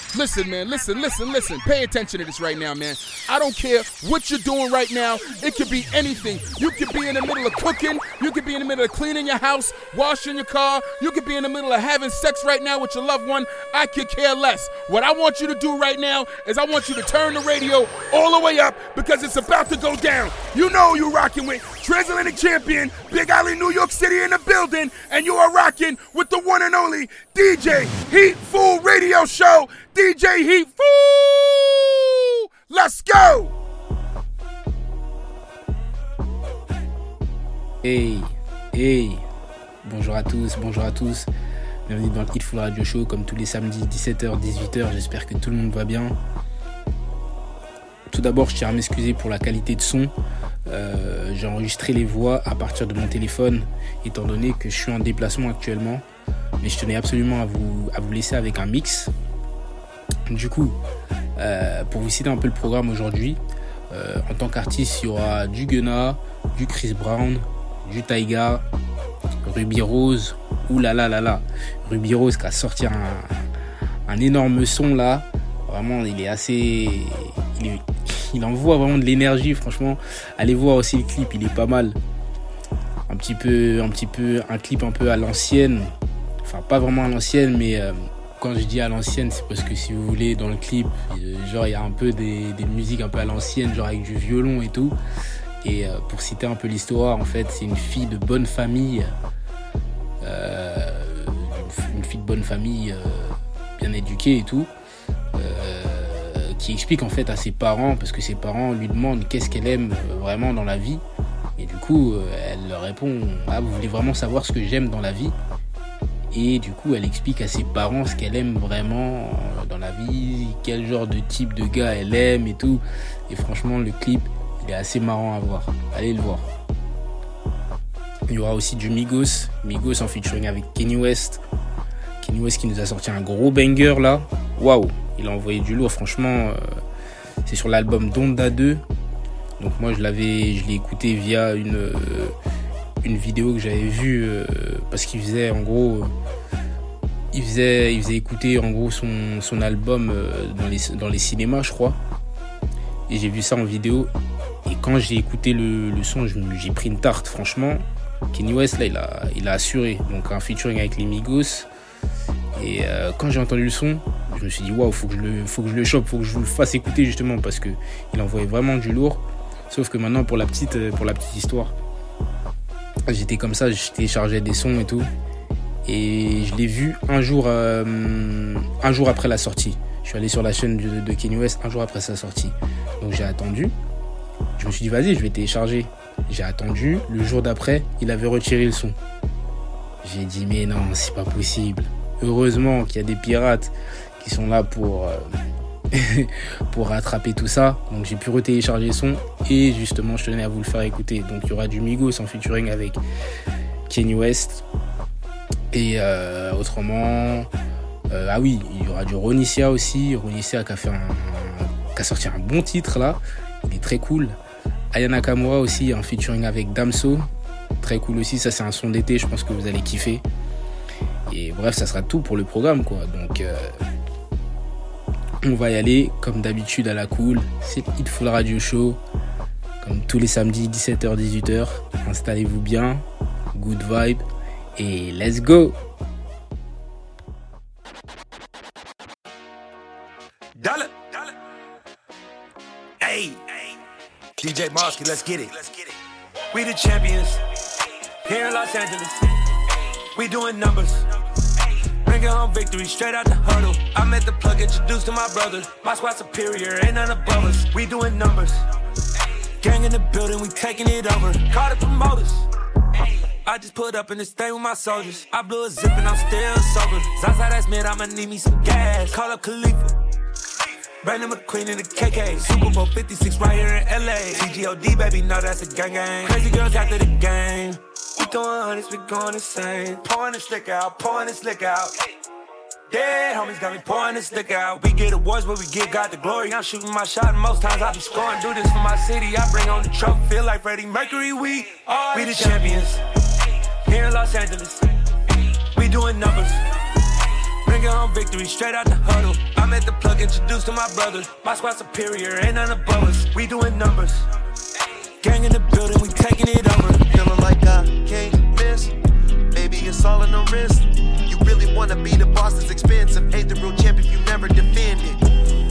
Listen, man, listen. Pay attention to this right now, man. I don't care what you're doing right now. It could be anything. You could be in the middle of cooking. You could be in the middle of cleaning your house, washing your car. You could be in the middle of having sex right now with your loved one. I could care less. What I want you to do right now is I want you to turn the radio all the way up because it's about to go down. You know who you're rocking with. Transatlantic champion, Big Alley, New York City in the building. And you are rocking with the one and only DJ Heat Fool Radio Show. DJ Heat Fool! Let's go! Hey, bonjour à tous. Bienvenue dans le Heat Fool Radio Show, comme tous les samedis 17h, 18h. J'espère que tout le monde va bien. Tout d'abord, je tiens à m'excuser pour la qualité de son. J'ai enregistré les voix à partir de mon téléphone, étant donné que je suis en déplacement actuellement. Mais je tenais absolument à vous laisser avec un mix. Du coup, pour vous citer un peu le programme aujourd'hui, en tant qu'artiste, il y aura du Gunna, du Chris Brown, du Tyga, Ruby Rose, oulalalala, Ruby Rose qui a sorti un énorme son là. Vraiment, il envoie vraiment de l'énergie, franchement. Allez voir aussi le clip, il est pas mal. Un clip un peu à l'ancienne. Enfin, pas vraiment à l'ancienne, mais quand je dis à l'ancienne, c'est parce que si vous voulez, dans le clip, genre il y a un peu des musiques un peu à l'ancienne, genre avec du violon et tout. Et pour citer un peu l'histoire, en fait, c'est une fille de bonne famille, bien éduquée et tout, qui explique en fait à ses parents, parce que ses parents lui demandent qu'est-ce qu'elle aime vraiment dans la vie. Et du coup, elle leur répond « Ah, vous voulez vraiment savoir ce que j'aime dans la vie ?» Et du coup, elle explique à ses parents ce qu'elle aime vraiment dans la vie, quel genre de type de gars elle aime et tout. Et franchement, le clip, il est assez marrant à voir. Allez le voir. Il y aura aussi du Migos en featuring avec Kanye West. Kanye West qui nous a sorti un gros banger là. Waouh, il a envoyé du lourd, franchement. C'est sur l'album Donda 2. Donc moi, je l'ai écouté via une vidéo que j'avais vue parce qu'il faisait en gros il faisait écouter en gros son album dans les cinémas, je crois, et j'ai vu ça en vidéo. Et quand j'ai écouté le son, j'ai pris une tarte, franchement. Kanye West là, il a assuré, donc un featuring avec les Migos. Et quand j'ai entendu le son, je me suis dit waouh, faut que je le chope, faut que je vous le fasse écouter, justement, parce que il envoyait vraiment du lourd. Sauf que maintenant, pour la petite histoire, j'étais comme ça, je téléchargeais des sons et tout, et je l'ai vu un jour après la sortie. Je suis allé sur la chaîne de Kanye West un jour après sa sortie. Donc j'ai attendu. Je me suis dit vas-y, je vais télécharger. J'ai attendu. Le jour d'après, il avait retiré le son. J'ai dit mais non, c'est pas possible. Heureusement qu'il y a des pirates qui sont là pour rattraper tout ça. Donc j'ai pu retélécharger le son et justement je tenais à vous le faire écouter. Donc il y aura du Migos en featuring avec Kanye West. Et autrement, il y aura du Ronisia aussi. Ronisia qui a sorti un bon titre là. Il est très cool. Aya Nakamura aussi en featuring avec Damso. Très cool aussi. Ça c'est un son d'été, je pense que vous allez kiffer. Et bref, ça sera tout pour le programme quoi. Donc on va y aller comme d'habitude à la cool. C'est le Heat Fool Radio Show. Comme tous les samedis 17h 18h. Installez-vous bien. Good vibe. Et let's go. Dollar. Hey. DJ Mosky, let's get it. We the champions. Here in Los Angeles. We doing numbers. Bringing home victory straight out the huddle. I met the plug, introduced to my brothers. My squad superior, ain't none above us. We doing numbers. Gang in the building, we taking it over. Call the promoters. I just put up in this thing with my soldiers. I blew a zip and I'm still sober. Zaza, that's mid, I'ma need me some gas. Call up Khalifa. Brandon McQueen in the KK. Super Bowl 56 right here in LA. TGOD, baby, no, that's a gang gang. Crazy girls after the game. We throwing hundreds, we going insane. Pouring this liquor out, pouring this liquor out. Dead homies got me pouring this liquor out. We get awards, but we get God the glory. I'm shooting my shot, and most times I be scoring. Do this for my city, I bring on the trophy. Feel like Freddie Mercury, we the champions. Here in Los Angeles, we doing numbers. Bringing home victory straight out the huddle. I'm at the plug, introduced to my brothers. My squad superior, ain't none above us. We doing numbers. Gang in the building, we taking it over. Feeling like I can't miss. Baby, it's all in the wrist. You really wanna be the boss, it's expensive. Ain't the real champ if you never defend it.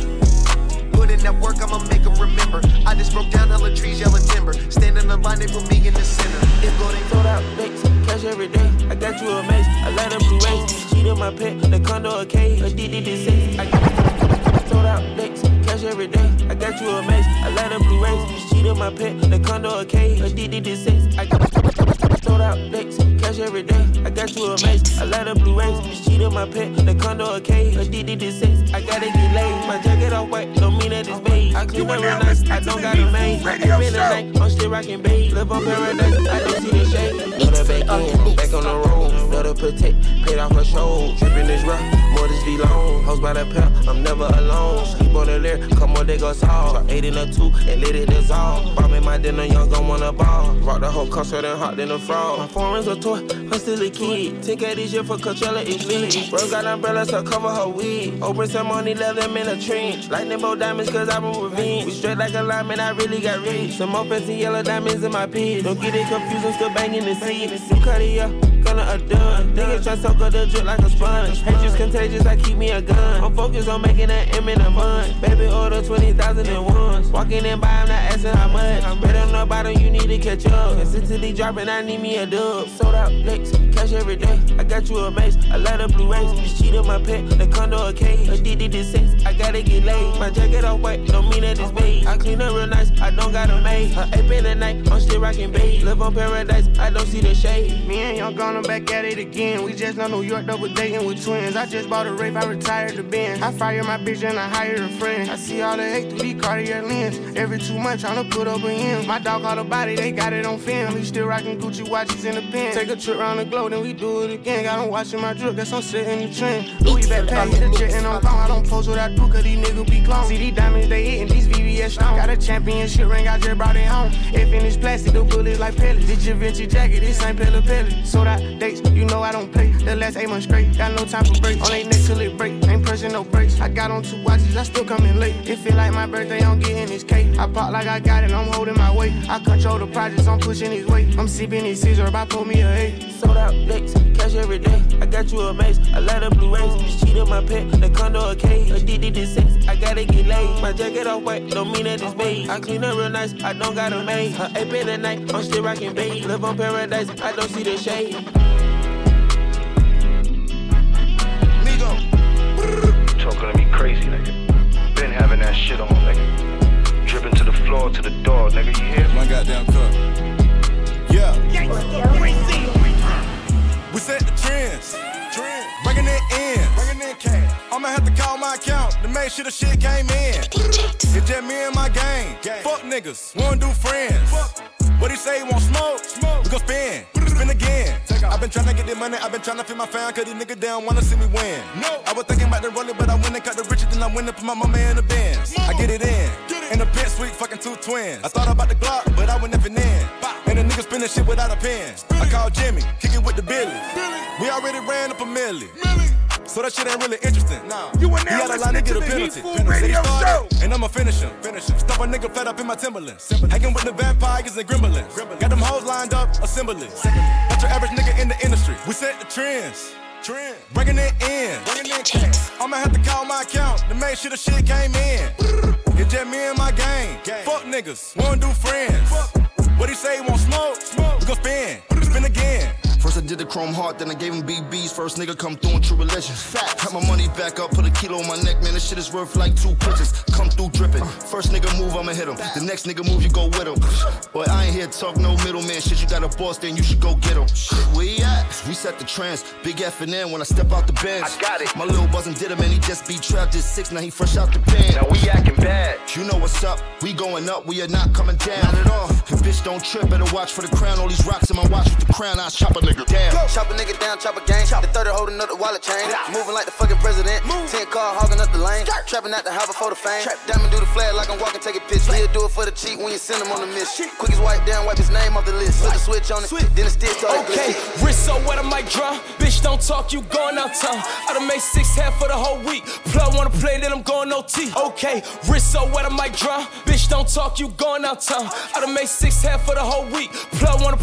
Put in that work, I'ma make them remember. I just broke down hella trees, yelling timber. Stand in the line, they put me in the center. If go, they sold out bakes, cash every day. I got you a mace, I let her blue race. Cheat on my pet, the condo a K, a DD6. I sold out bakes, cash every day. I got you a mace, I let her blue race. Cheat on my pet, the condo a K, a DD6. I sold out bakes, cash every day. I got you a mace, I let her blue race. Cheat on my pet, the condo a K, a DD6. I gotta get laid, my jacket off white, don't mean that it's beige. I clean up real nice, I don't got a maid. I spend the night, I'm still rockin' beige. Live on paradise, I don't see the shade. Let her back in, back on the road. Let her protect, paid off her show. Trippin' this rock, more this V long. Hoes by the pair, I'm never alone. Sleep on the lyric, come on, they go solve. Start 8 in a 2 and let it dissolve. Bombing my dinner, young gon' wanna ball. Rock the whole concert and hot than a frog. My foreign's a toy, I'm still a kid. 10K this year for Coachella, it's lit. Bro got umbrellas to cover her wig. Open some money, let them in a trench. Lightning bolt diamonds, cause I'm a revenge. We straight like a lineman, I really got rich. Some more fancy yellow diamonds in my pits. Don't get it confused, I'm still banging the seat. New Cartier, gonna a done. Niggas try to soak up the drip like a sponge. Hatred's contagious, I keep me a gun. I'm focused on making that M in a month. Baby order 20,001. Walking in by, I'm not asking how much. I'm better on the bottom, you need to catch up. Consistently dropping, I need me a dub. Sold out licks, cash every day. I got you a mace, I let her blue race. Just cheat on my pet, the condo a K, a DD6. I gotta get laid. My jacket off white, don't mean that it's beige. I clean up real nice, I don't got a maid. Her 8 in the night, I'm still rockin' beige. Live on paradise, I don't see the shade. Me and Young Gunna back at it again. We just left New York, double dating with twins. I just bought a Wraith, I retired the Benz. I fire my bitch and I hired a friend. I see all the hate through these Cartier lens. Every 2 months tryna put up an end. My dog caught a body, they got it on film. He still rockin' Gucci watches in the pen. Take a trip around the globe, then we do it again. Got him watching my drip, that's on setting the trend. Louis backpack, hit the jet and I'm gone. I don't post what I do, cause these niggas be clones. See these diamonds, they hitting these VVS stones. Got a championship ring, I just brought it home. If in this plastic, the bullets like pellets. This Givenchy jacket, this ain't pellet. Sold out dates, you know I don't play. The last 8 months straight, got no time for breaks. On they neck till it break, ain't pressing no brakes. I got on 2 watches, I still coming late. It feel like my birthday, I'm getting this cake. I pop like I got it, I'm holding my weight. I control the projects, I'm pushing his weight. I'm sipping his scissor, about pull me a 8. Sold out licks, cash every day. I got you a mace, I let her blue race. Just cheat on my pet, the condo a K, a DD6. I gotta get laid. My jacket off white, don't mean that it's beige. I clean up real nice, I don't got a maid. Her 8 in the night, I'm still rockin' beige. Live on paradise, I don't see the shade. Talking to me crazy, nigga. Been having that shit on, nigga. Dripping to the floor, to the door, nigga. You hear? My goddamn cup. Yeah. We set the trends. Bringing it in cash. I'ma have to call my account to make sure the shit came in. It's just me and my gang. Fuck niggas, wanna do friends. What he say, he want smoke? We gon' spin again. I've been tryna get this money, I've been tryna feed my fam, cause these niggas down wanna see me win. I was thinking about the roller, but I went and cut the riches, then I went and put my mama in the Benz. I get it in the pit suite, fucking 2 twins. I thought about the Glock, but I went never in. And the niggas spinning shit without a pen. I called Jimmy, kicking with the Billy. We already ran up a milli. So that shit ain't really interesting. Nah. You and now listening to the Heat Food Radio Show. And I'ma finish him. Stop a nigga flat up in my Timberlands. Hanging with the vampires and gremlins. Got them hoes lined up, assembly. Not your average nigga in the industry. We set the trends. Bringing it in. I'ma have to call my account to make sure the shit came in. It's just me and my gang. Fuck niggas, wanna do friends. What he say, he want smoke? We gon' spin again. First I did the chrome heart, then I gave him BBs. First nigga come through in true religion. Got my money back up, put a kilo on my neck, man. This shit is worth like 2 pitches. Come through dripping. First nigga move, I'ma hit him. The next nigga move, you go with him. Boy, I ain't here to talk no middleman shit. You got a boss, then you should go get him. Where he at? We set the trends. Big F and N when I step out the bench. I got it. My little buzzin' did him and he just beat trapped at 6. Now he fresh out the pen. Now we acting bad. You know what's up. We going up. We are not coming down. Not at all. Bitch, don't trip. Better watch for the crown. All these rocks in my watch with the crown. I chop a nigga. Damn. Chop a nigga down, chop a gang. The 30 holding up the wallet chain. Moving like the fucking president. 10 car hogging up the lane. Trapping out the house before the fame. Diamond do the flag like I'm walking, take a piss. He'll do it for the cheat when you send him on the mission. Quick as wipe down, wipe his name off the list. Put the switch on it, then it still started. Okay, wrist so wet I might drown. Bitch, don't talk, you going out town. I done made 6 half for the whole week. Plug wanna play, then I'm going OT. Okay, wrist so wet I might drown. Bitch, don't talk, you going out town. I done made 6 half for the whole week. Plug wanna.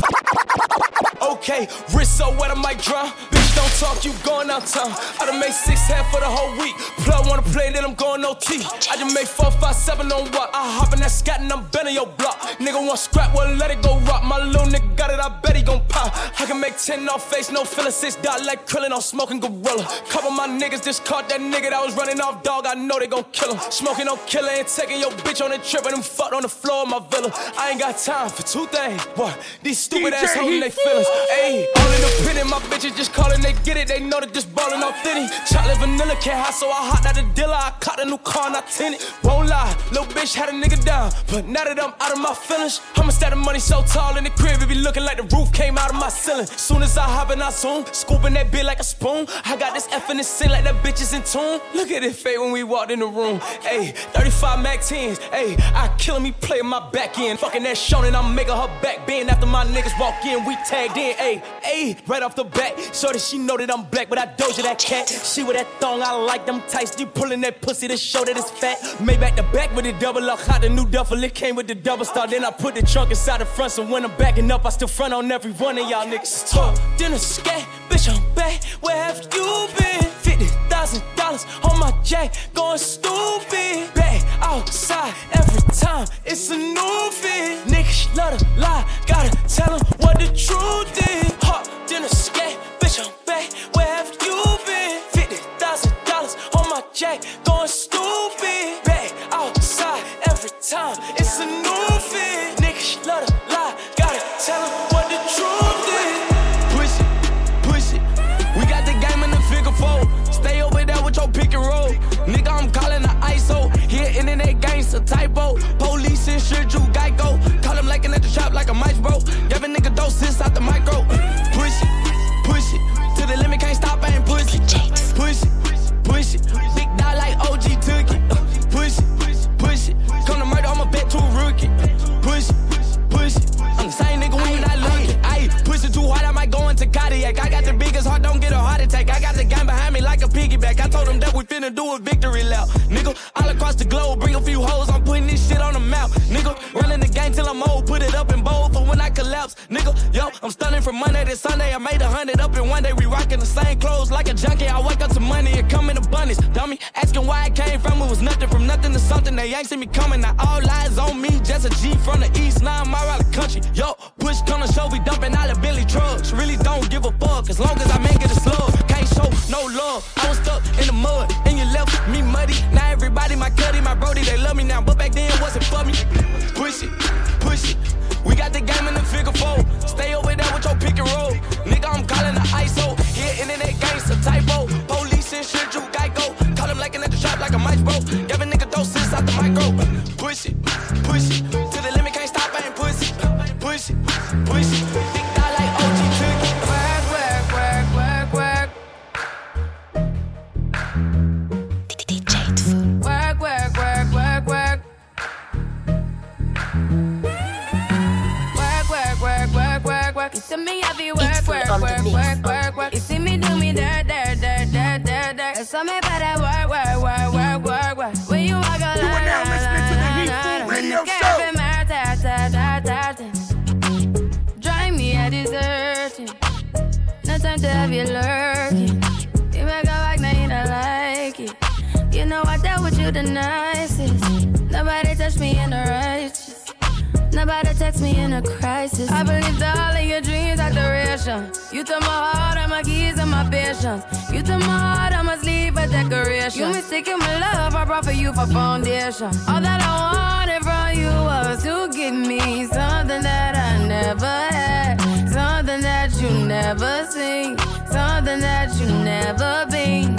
Okay, wrist so wet I might drown. Bitch, don't talk, you going out town. I done made 6 half for the whole week. Plug wanna play, then I'm going OT. I just made 4, 5, 7 on what? I hop in that scat and I'm bending your block. Nigga want scrap, well let it go rock. My little nigga got it, I bet he gon' pop. I can make 10 off face, no feeling 6 dot like Krillin on smoking gorilla. Couple my niggas just caught that nigga that was running off dog. I know they gon' kill him. Smoking on killer and taking your bitch on a trip and them fucked on the floor of my villa. I ain't got time for 2 things. What? These stupid ass holding they feelings. Ayy, all in the penny, my bitches just calling, they get it. They know that just ballin' authentic. Chocolate vanilla can't hide, so I hopped out the dealer. I caught a new car, not tinted. Won't lie, little bitch had a nigga down, but now that I'm out of my feelings, I'ma stack the money so tall in the crib, it be looking like the roof came out of my ceiling. Soon as I hop in, I zoom, scooping that bit like a spoon. I got this F in the sin like that bitch is in tune. Look at it fade when we walked in the room. Ayy, 35 Mac 10s. Ayy, I killing me playing my back end. Fucking that Shonen, I'm making her back bend. After my niggas walk in, we tagged in. Ayy, right off the bat, so that she know that I'm black, but I doja that cat. She with that thong, I like them tights. You pulling that pussy to show that it's fat. Made back to back with the double up. Hot the new duffel, it came with the double star. Then I put the trunk inside the front, so when I'm backing up, I still front on every one of y'all niggas. Talk, dinner scat, bitch, I'm back. Where have you been? $50,000 on my jack, going stupid. Back outside every time, it's a new fit. Niggas love to lie, gotta tell them what the truth is. Hot dinner scat, bitch, I'm back. Where have you been? $50,000 on my jack, going stupid. Back outside every time, it's a new fit. Niggas love to lie, gotta tell them what the truth is. Push it, we got the game in the figure 4. Stay over there with your pick and roll. Nigga, I'm calling the ISO. Here, internet gangster typo. Police and shit, you Geico. Call him lacking at the shop like a mice, bro. Give a nigga doses out the micro. Push it. To the limit, can't stop, I ain't push it. Push it. Big dog like OG took it. Push it. Come to murder, I'ma bet to a rookie. Push it. I'm the same nigga when you not looking. Ayy, push it too hard, I might go into cardiac. I got the biggest heart, don't get a heart attack. I got the game behind me like a piggyback. I told them that we finna do a victory lap. Nigga, all across the globe, bring a few hoes, I'm putting this shit on the map. Nigga, running the game till I'm old, put it up in bold for when I collapse. Nigga, yo, I'm stunning from Monday to Sunday. I made 100 up in one day. We rocking the same clothes like a junkie. I wake up to money, it come in abundance. Dummy, asking why it came from, it was nothing from nothing to something. They ain't see me coming, now all lies on me. Just a G from the east, now I'm all around the country. Yo, push come to show, we dumping all the Billy trucks. Really don't give a fuck, as long as I make it a slug. Can't show no love, I was stuck in the mud, and you left me muddy. Now everybody, my cutty, my brody, they love me now, but back then it wasn't for me. Push it. We got the game in the figure 4. Stay over there with your pick and roll. Nigga, I'm calling the ISO. Here, internet gangster typo. Police and shit, you Geico. Call him lacking at the shop like a mice, bro. Give a nigga doses out the micro. Push it. To the limit, can't stop, I ain't pussy. Push it. Big dog like OG took it. Work. DJ Food. Work. You see me heavy work. You see me do me dirt. So me better work. When you walk along, you are now listening to the Heat Food Radio Show. Drive me a deserting. No time to have you lurking. You make a back, now you don't like it. You know I dealt with you the nicest. Nobody touched me in the righteous. Nobody text me in a crisis. I believed all of your dreams are duration. You took my heart and my keys and my patience. You took my heart, I must leave a decoration. You mistaken my love, I brought for you for foundation. All that I wanted from you was to give me something that I never had, something that you never seen, something that you never been.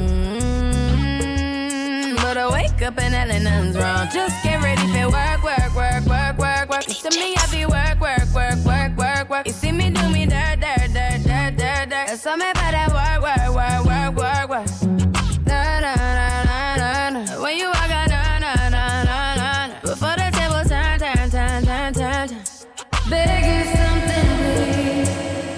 But I wake up and hell nothing's wrong. Just get ready for work. You see me heavy work. You see me do me dirt. I saw me by that work. Na na na na na na. When you walk out, na na na na na. Before the table turn. Beg you something, please.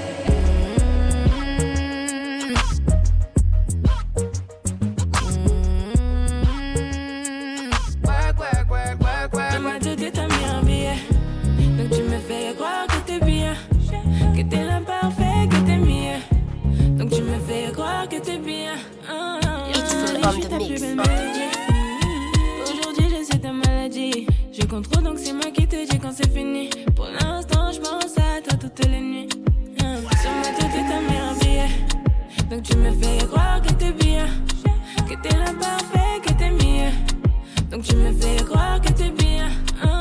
Tu m'as dit t'as mis un billet, donc tu me fais croire que t'es bien, que t'es l'imparfait, que t'es mieux. Donc tu me fais croire que t'es bien. Je suis ta plus belle mélodie. Aujourd'hui je suis ta maladie. Je contrôle donc c'est moi qui te dis quand c'est fini. Pour l'instant je pense à toi toutes les nuits. Sur ma tête t'as mis un billet, donc tu me fais croire que t'es bien, que t'es l'imparfait, que t'es mieux. Donc tu me fais croire que t'es bien.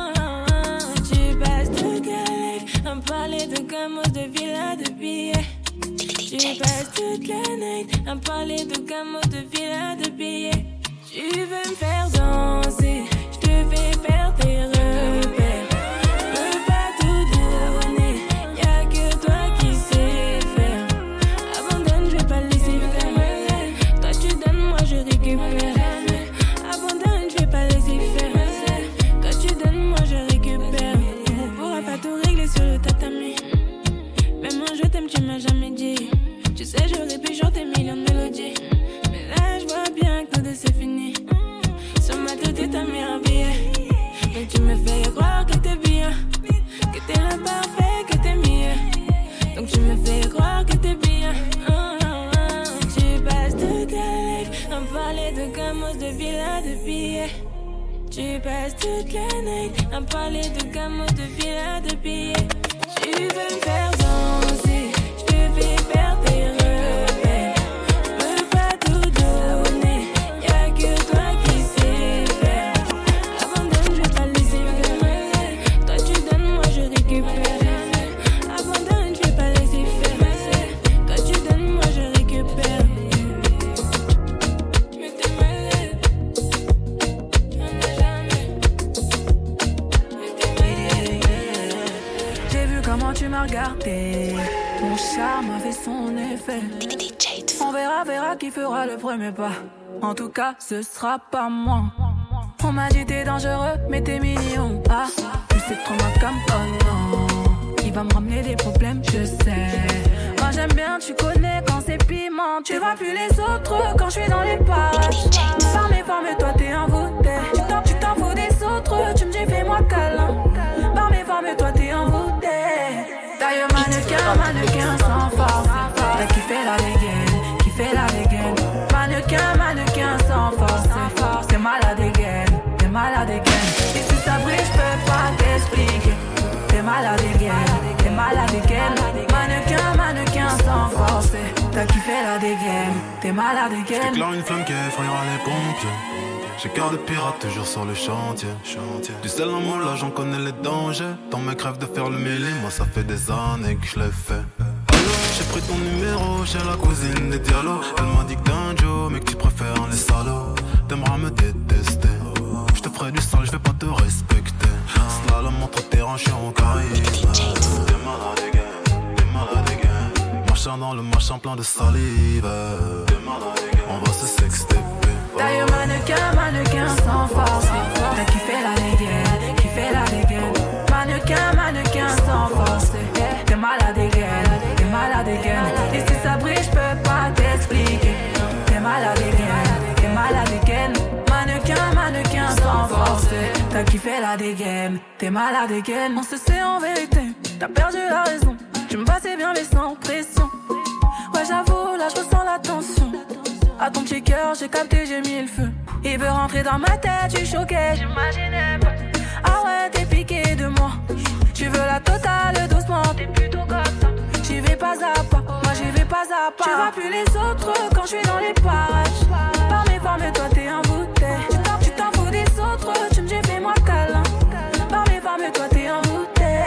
Tu passes toute la life à me parler de gamos, de villas, de billets. Tu passes toute la night à me parler de gamos, de villas, de billets. Tu veux me faire danser, je te fais faire tes repères. Je peux pas tout donner, y'a que toi qui sais faire. Abandonne, je vais pas laisser faire. Toi tu donnes, moi je récupère. Abandonne, je vais pas laisser faire. Toi tu donnes, moi je récupère. On pourra pas tout régler sur le tatami. Même moi je t'aime, tu m'as jamais dit. Tu sais, j'aurais pu chanter millions de mélodies. Mais là, je vois bien que tout c'est fini. Sur ma tête, t'as mis un billet. Donc tu me fais croire que t'es bien, que t'es l'imparfait, que t'es mieux. Donc tu me fais croire que t'es bien. Tu passes toute la life à me parler de gamos, de villas, de billets. Tu passes toute la night à me parler de gamos, de villas, de billets. Tu veux me faire danser, je te fais perdre tes repères. Je peux pas tout donner, y'a que toi qui sais faire. Abandonne, je vais pas laisser faire. Toi tu donnes, moi je récupère. Abandonne, je vais pas laisser faire. Toi tu donnes, moi je récupère. Mais t'es malade, j'en ai jamais. J'ai vu comment tu m'as regardé, mon charme a fait son effet. On verra qui fera le premier pas. En tout cas, ce sera pas moi. On m'a dit t'es dangereux, mais t'es mignon. Ah, tu sais trop ma cam, oh non. Il va me ramener des problèmes, je sais. Moi j'aime bien, tu connais quand c'est piment. Tu vois plus les autres quand je suis dans les parages. Par mes formes, toi t'es envoûté. Tu t'en fous des autres, tu me dis fais-moi câlin. Par mes formes, toi t'es envoûté. D'ailleurs mannequin sans force. T'as kiffé la dégaine, mannequin sans force. T'es malade again. Et si ça brille, je peux pas t'expliquer. T'es malade again. Mannequin sans force. T'as kiffé la dégaine, t'es malade again. J'éclaire une flamme qui effrayera les pompiers. J'ai cœur de pirate toujours sur le chantier. Du sel en moi là j'en connais les dangers. Dans mes crèves de faire le mêlé, moi ça fait des années que je l'ai fait. J'ai pris ton numéro chez la cousine des Diallo. Elle m'a dit que t'es un Joe mais que tu préfères les salauds. T'aimeras me détester, je te ferai du sale, je vais pas te respecter. Slalom entre terrain, je suis en Caraïbes. T'es malade again. Machin dans le machin plein de salive. On va se sexter. D'ailleurs mannequin sans force. T'as kiffé la dégaine. Mannequin sans force. T'es malade again. Et si ça brille, je peux pas t'expliquer. T'es malade again. Mannequin sans force. T'as kiffé la dégaine. T'es malade again. On se sait en vérité, t'as perdu la raison. Tu me passais bien mais sans pression. Ouais j'avoue, là je ressens la tension. À ton petit cœur, j'ai capté, j'ai mis le feu. Il veut rentrer dans ma tête, tu choquais, j'imaginais pas. Ah ouais, t'es piqué de moi. Tu veux la totale doucement, t'es plutôt comme ça. J'y vais pas à pas, moi j'y vais pas à pas. Tu vois plus les autres quand je suis dans les parages. Par mes formes, toi t'es envoûté. Tu t'en fous des autres, tu me dis fais-moi câlin. Par mes formes, toi t'es envoûté.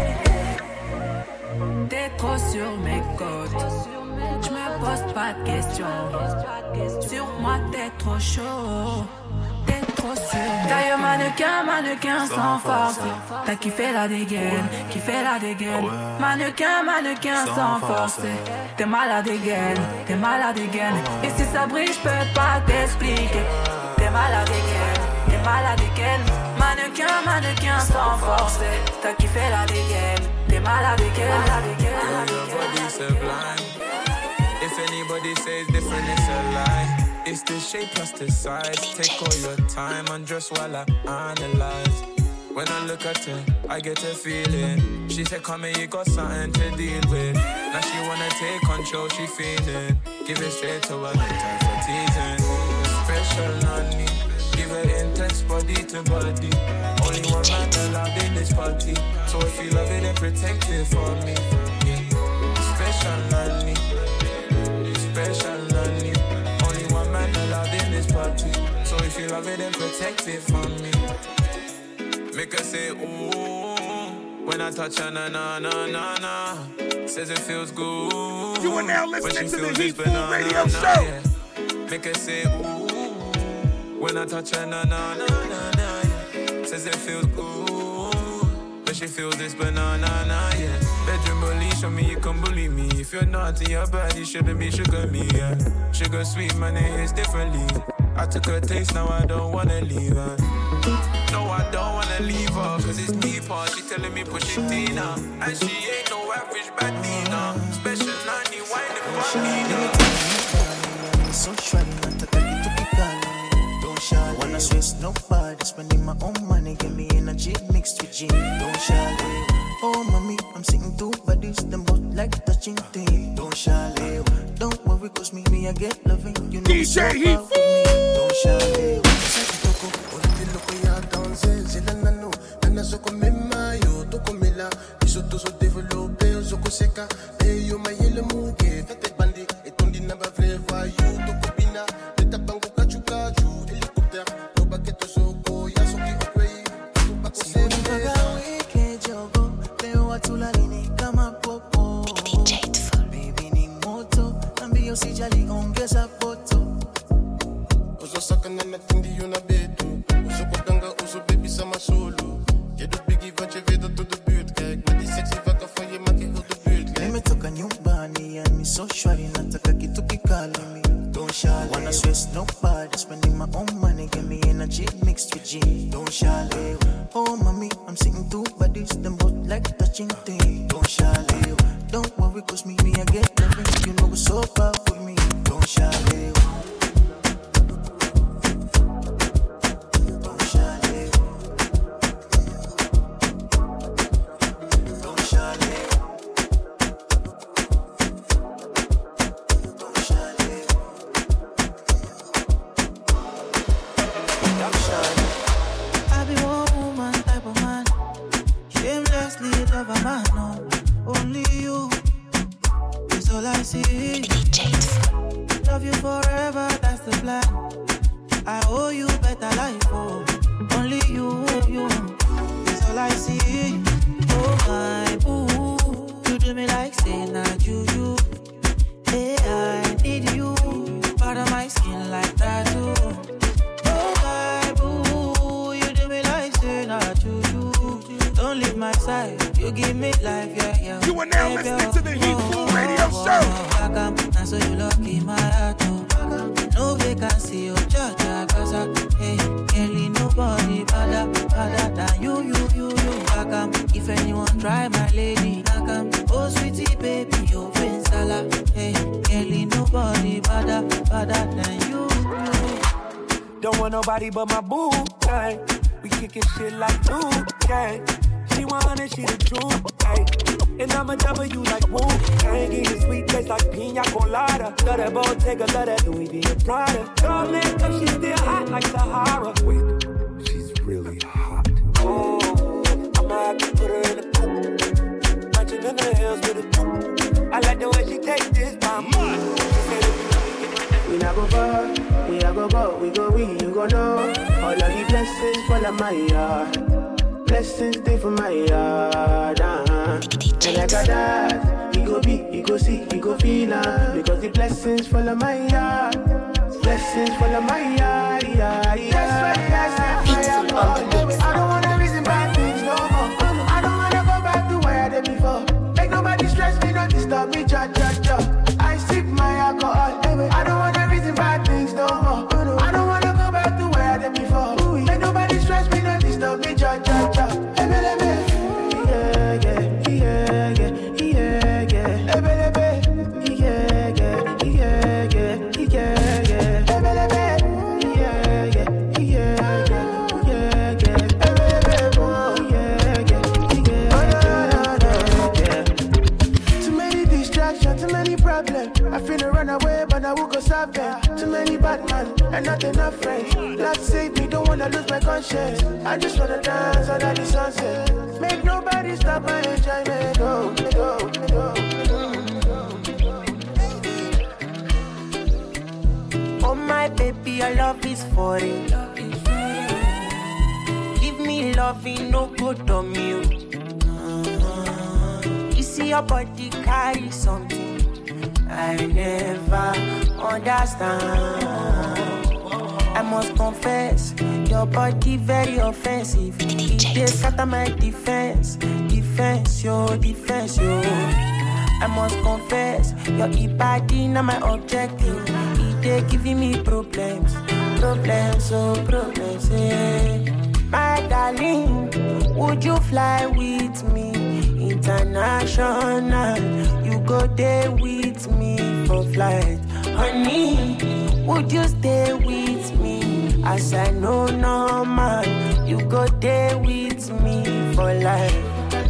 T'es trop sur mes côtes. Je me pose pas de questions. Sur moi t'es trop chaud. T'es Taille mannequin sans force. T'as kiffé la dégaine. Mannequin sans force. T'es malade dégaine. Et si ça brille, j'peux pas t'expliquer. T'es malade dégaine. Mannequin sans force. T'as kiffé la dégaine. T'es malade dégaine. If anybody says different, it's a lie. It's the shape plus the size. Take all your time and just while I analyze. When I look at her, I get a feeling. She said, come here, you got something to deal with. Now she wanna take control, she feeling. Give it straight to her, no time for teasing. Special honey, give her intense body to body. Only one man allowed in this party. So if you love it, then protect it for me. Special honey. Only one man allowed in this party. So if you love it, then protect it from me. Make her say ooh when I touch her, na na na na na. Says it feels good. You are now listening to the Heat Food Radio Show. Yeah. Make her say ooh when I touch her, na na na na na. Yeah. Says it feels good. But she feels this banana, yeah. Bedroom bully, show me you can bully me. If you're naughty, your body shouldn't be sugar me, yeah. Sugar sweet, man, it hits differently. I took her taste, now I don't wanna leave her. No, I don't wanna leave her, cause it's deeper. She telling me push it Tina. And she ain't no average badina. Special 90, wine and bandina. So shiny, not to take it to be gone. Don't shy, wanna stress nobody. Spending my own money, give me energy mixed with gin. Don't shy, oh mommy, I'm sitting two bodies, them both like touching things. Don't shy, don't worry, cause me, I get loving. You know DJ Heat Food. Don't shy, Soko mema yo toko mela iso to so develop soko seka yo mayele muke fete bandi etondi na ba flavor yo toko bina leta bango kachuka ju helicopter no baketo soko ya soki okwei to bako sembe weekend jogo leo atula nini kama popo baby ni moto ambio sijali ongeza poto uzo sakana na tindi yo na betu uzo kodanga uzo baby sama solo. Je doet biggie want je weet dat tot de buurt kijkt. Met die sexy vakken van je maak je heel de buurt lijkt. Nimetoka nyumbani yani so shwari. Nataka kitu kikali mi. Don't shy. Wanna stress nobody. Spending my own money. Give me energy mixed with gin. Don't shy. Oh mommy, I'm sitting two bodies. Them both like touching things. Don't shy. Don't worry cause me I get loving. You know what's so far with me. Don't shy. Love you forever, that's the plan. I owe you better life, oh. Only you, that's all I see. Oh my boo, you do me like saying that you. Hey, I need you, part of my skin like that too. Oh my boo, you do me like saying that you. Don't leave my side, you give me life, yeah. You are now listening to the Heat Food Radio Show. Now so you lucky marathon. No vacancy, oh cha-cha, cause hey, ain't nobody better than you. If anyone try my lady, oh sweetie baby, you been sala. Hey, ain't nobody better than you. Don't want nobody but my boo, gang. We kickin' shit like two, gang. She 100, she the truth, ayy. And I'ma double you like woo. Can't get your sweet taste like pina colada. Love that Bottega, love that Louis V and Prada. Darling, cause she's still hot like Sahara. Wait, she's really hot. Oh, I'ma have to put her in a coupe. Punching in the hills with a coupe. I like the way she takes this by mud. We not go far, we not go go, we go we, you go know. All of the blessings fall on my yard. Blessings stay for my yard, And like that, you go be, you go see, you go feel because the blessings fall on my yard. Blessings fall on my yard, yeah. That's right, and not enough friends. Love save me, don't wanna lose my conscience. I just wanna dance under the sunset. Make nobody stop my enjoyment. Go. Oh my baby, your love is foreign. Give me loving, no good on you. You see your body carry something I never understand. I must confess, your body very offensive. It is scatter my defense, yo. I must confess, your body not my objective. They giving me problems, yeah. My darling, would you fly with me international? You go there with me for flight, honey. Would you stay with me? As I know normal, you go there with me for life.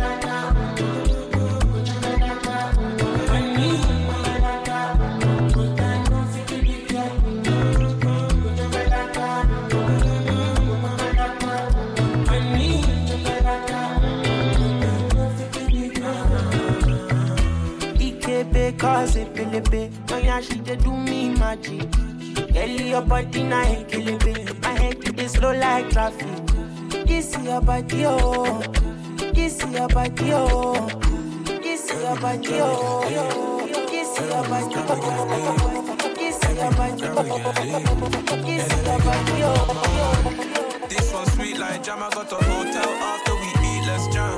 Cause it believe no yeah, she dey do me magic. Girl, your body na equilibre. My head is slow like traffic. This is your body, oh. This is your body, oh. This is your body, oh. This is your body, oh. This is your body, oh. This is your body, oh. This one sweet like jam. I got a hotel after we eat. Let's jam.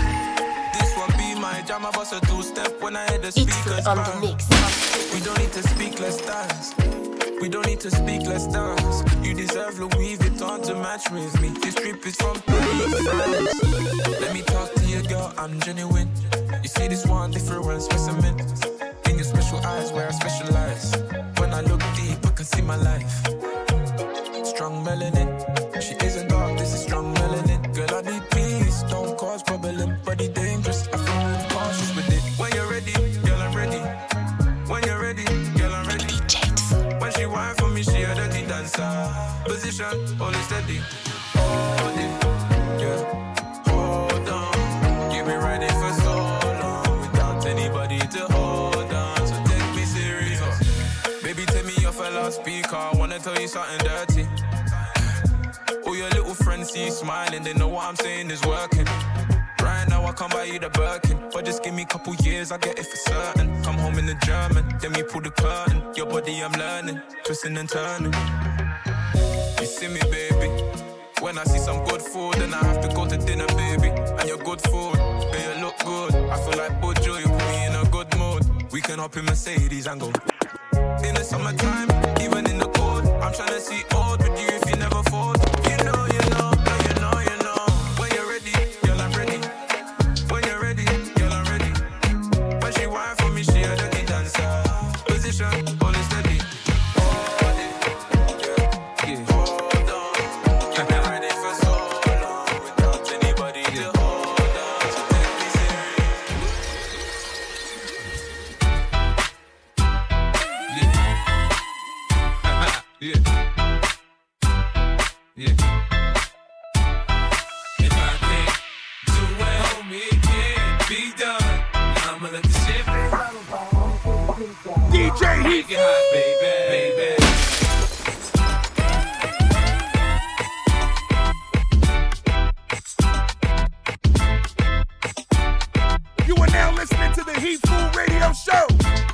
My jam, I bust a two-step when I hit the speakers on the mix. We don't need to speak, let's dance. We don't need to speak, let's dance. You deserve Louis Vuitton to match with me. This trip is from Paris, France. Let me talk to you, girl, I'm genuine. You see this one different specimen. In your special eyes where I specialize. When I look deep, I can see my life. Strong melanin. She isn't dark, this is strong melanin. Girl, I need peace, don't cause problem. Body dangerous, I feel cautious with it. When you're ready, girl, I'm ready. When you're ready, girl, I'm ready. When she whine for me, she a dirty dancer. Position, hold it steady. Hold it, yeah. Hold on. You've been riding for so long without anybody to hold on. So take me serious. Baby, take me off a loudspeaker. I wanna tell you something dirty. All your little friends see you smiling, they know what I'm saying is working. Right now I can't buy you the Birkin, but just give me a couple years, I'll get it for certain. Come home in the German, then we pull the curtain. Your body I'm learning, twisting and turning. You see me, baby. When I see some good food, then I have to go to dinner, baby. And you're good food, girl, you look good. I feel like Bojo, you put me in a good mood. We can hop in Mercedes and go. In the summertime, even in the cold, I'm trying to see old with you if you never fold. You know. When you're ready, girl, I'm ready. When you're ready, girl, I'm ready. When she whine for me, she a dirty dancer. Position, hold it steady. Hold it, yeah. Hold on. I've been ready for so long without anybody to hold on. So take me serious. Yeah. Yeah. If I can't do it, homie, it can't be done. I'ma let the shit DJ Heat, get hot, baby. You are now listening to the Heat Food Radio Show.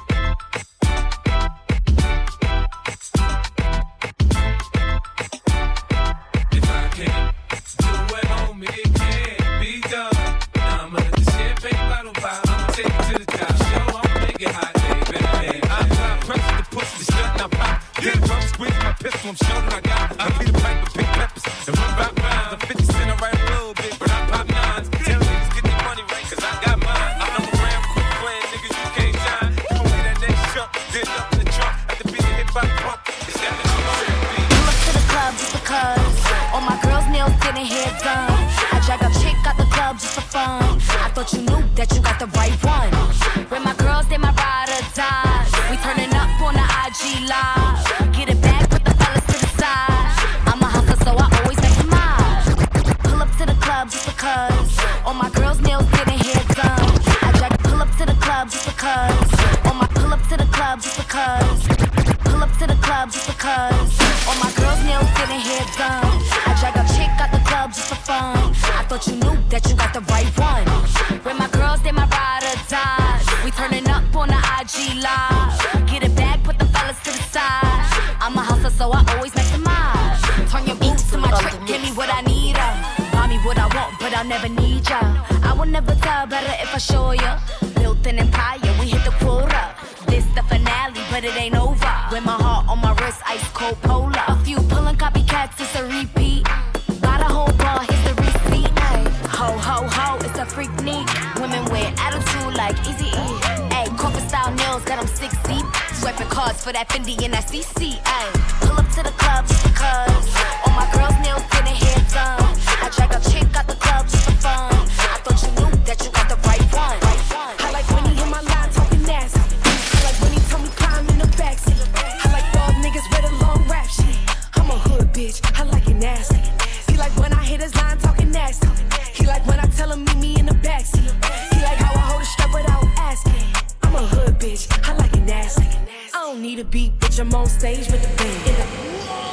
I'm sure that I got. I beat a pipe with big peppers and run back rounds. I'm 50 cent, I write a little bit, but I pop nines. Tell niggas get their money right, cause I got mine. I'm around quick playing niggas, you can't shine. You gon' get that next jump, then up in the trunk. At the beat of hip hop pump, it's got the Pull up to the club just because all my girls' nails getting hair done. I drag a chick out the club just for fun. I thought you knew that you got the right one. With my girls, they my ride or die. We turning up on the IG live. Get it back with the fellas to the thought you knew that you got the right one. With my girls, they my ride or die. We turning up on the IG live. Get it back, put the fellas to the side. I'm a hustler, so I always maximize. Turn your boots to my trick, give me what I need. Buy me what I want, but I'll never need ya. I will never tell better if I show ya. Built an empire, we hit the quota. This the finale, but it ain't over. With my heart on my wrist, ice cold polar. A few pulling copycats, it's a repeat. Got a whole bar, here's the receipt. Ay, ho, ho, ho, it's a freak need. Women wear attitude like Eazy-E. Ay, corporate style nails, got them 6 deep. Swiping cards for that Fendi and that CC. Ay, pull up to the club just because all my girls' nails getting hair done. I drag a chick out the club just for fun. I thought you knew that you got the right one. I like when he hit my line talking nasty. I like when he told me climb in the backseat. I like dog niggas with a long rap shit. I'm a hood bitch, I like it nasty. He like when I hit his line talking nasty. He like when I tell him meet me in the backseat. He like how I hold a strap without asking. I'm a hood bitch, I like it nasty. I don't need a beat, bitch, I'm on stage with the band.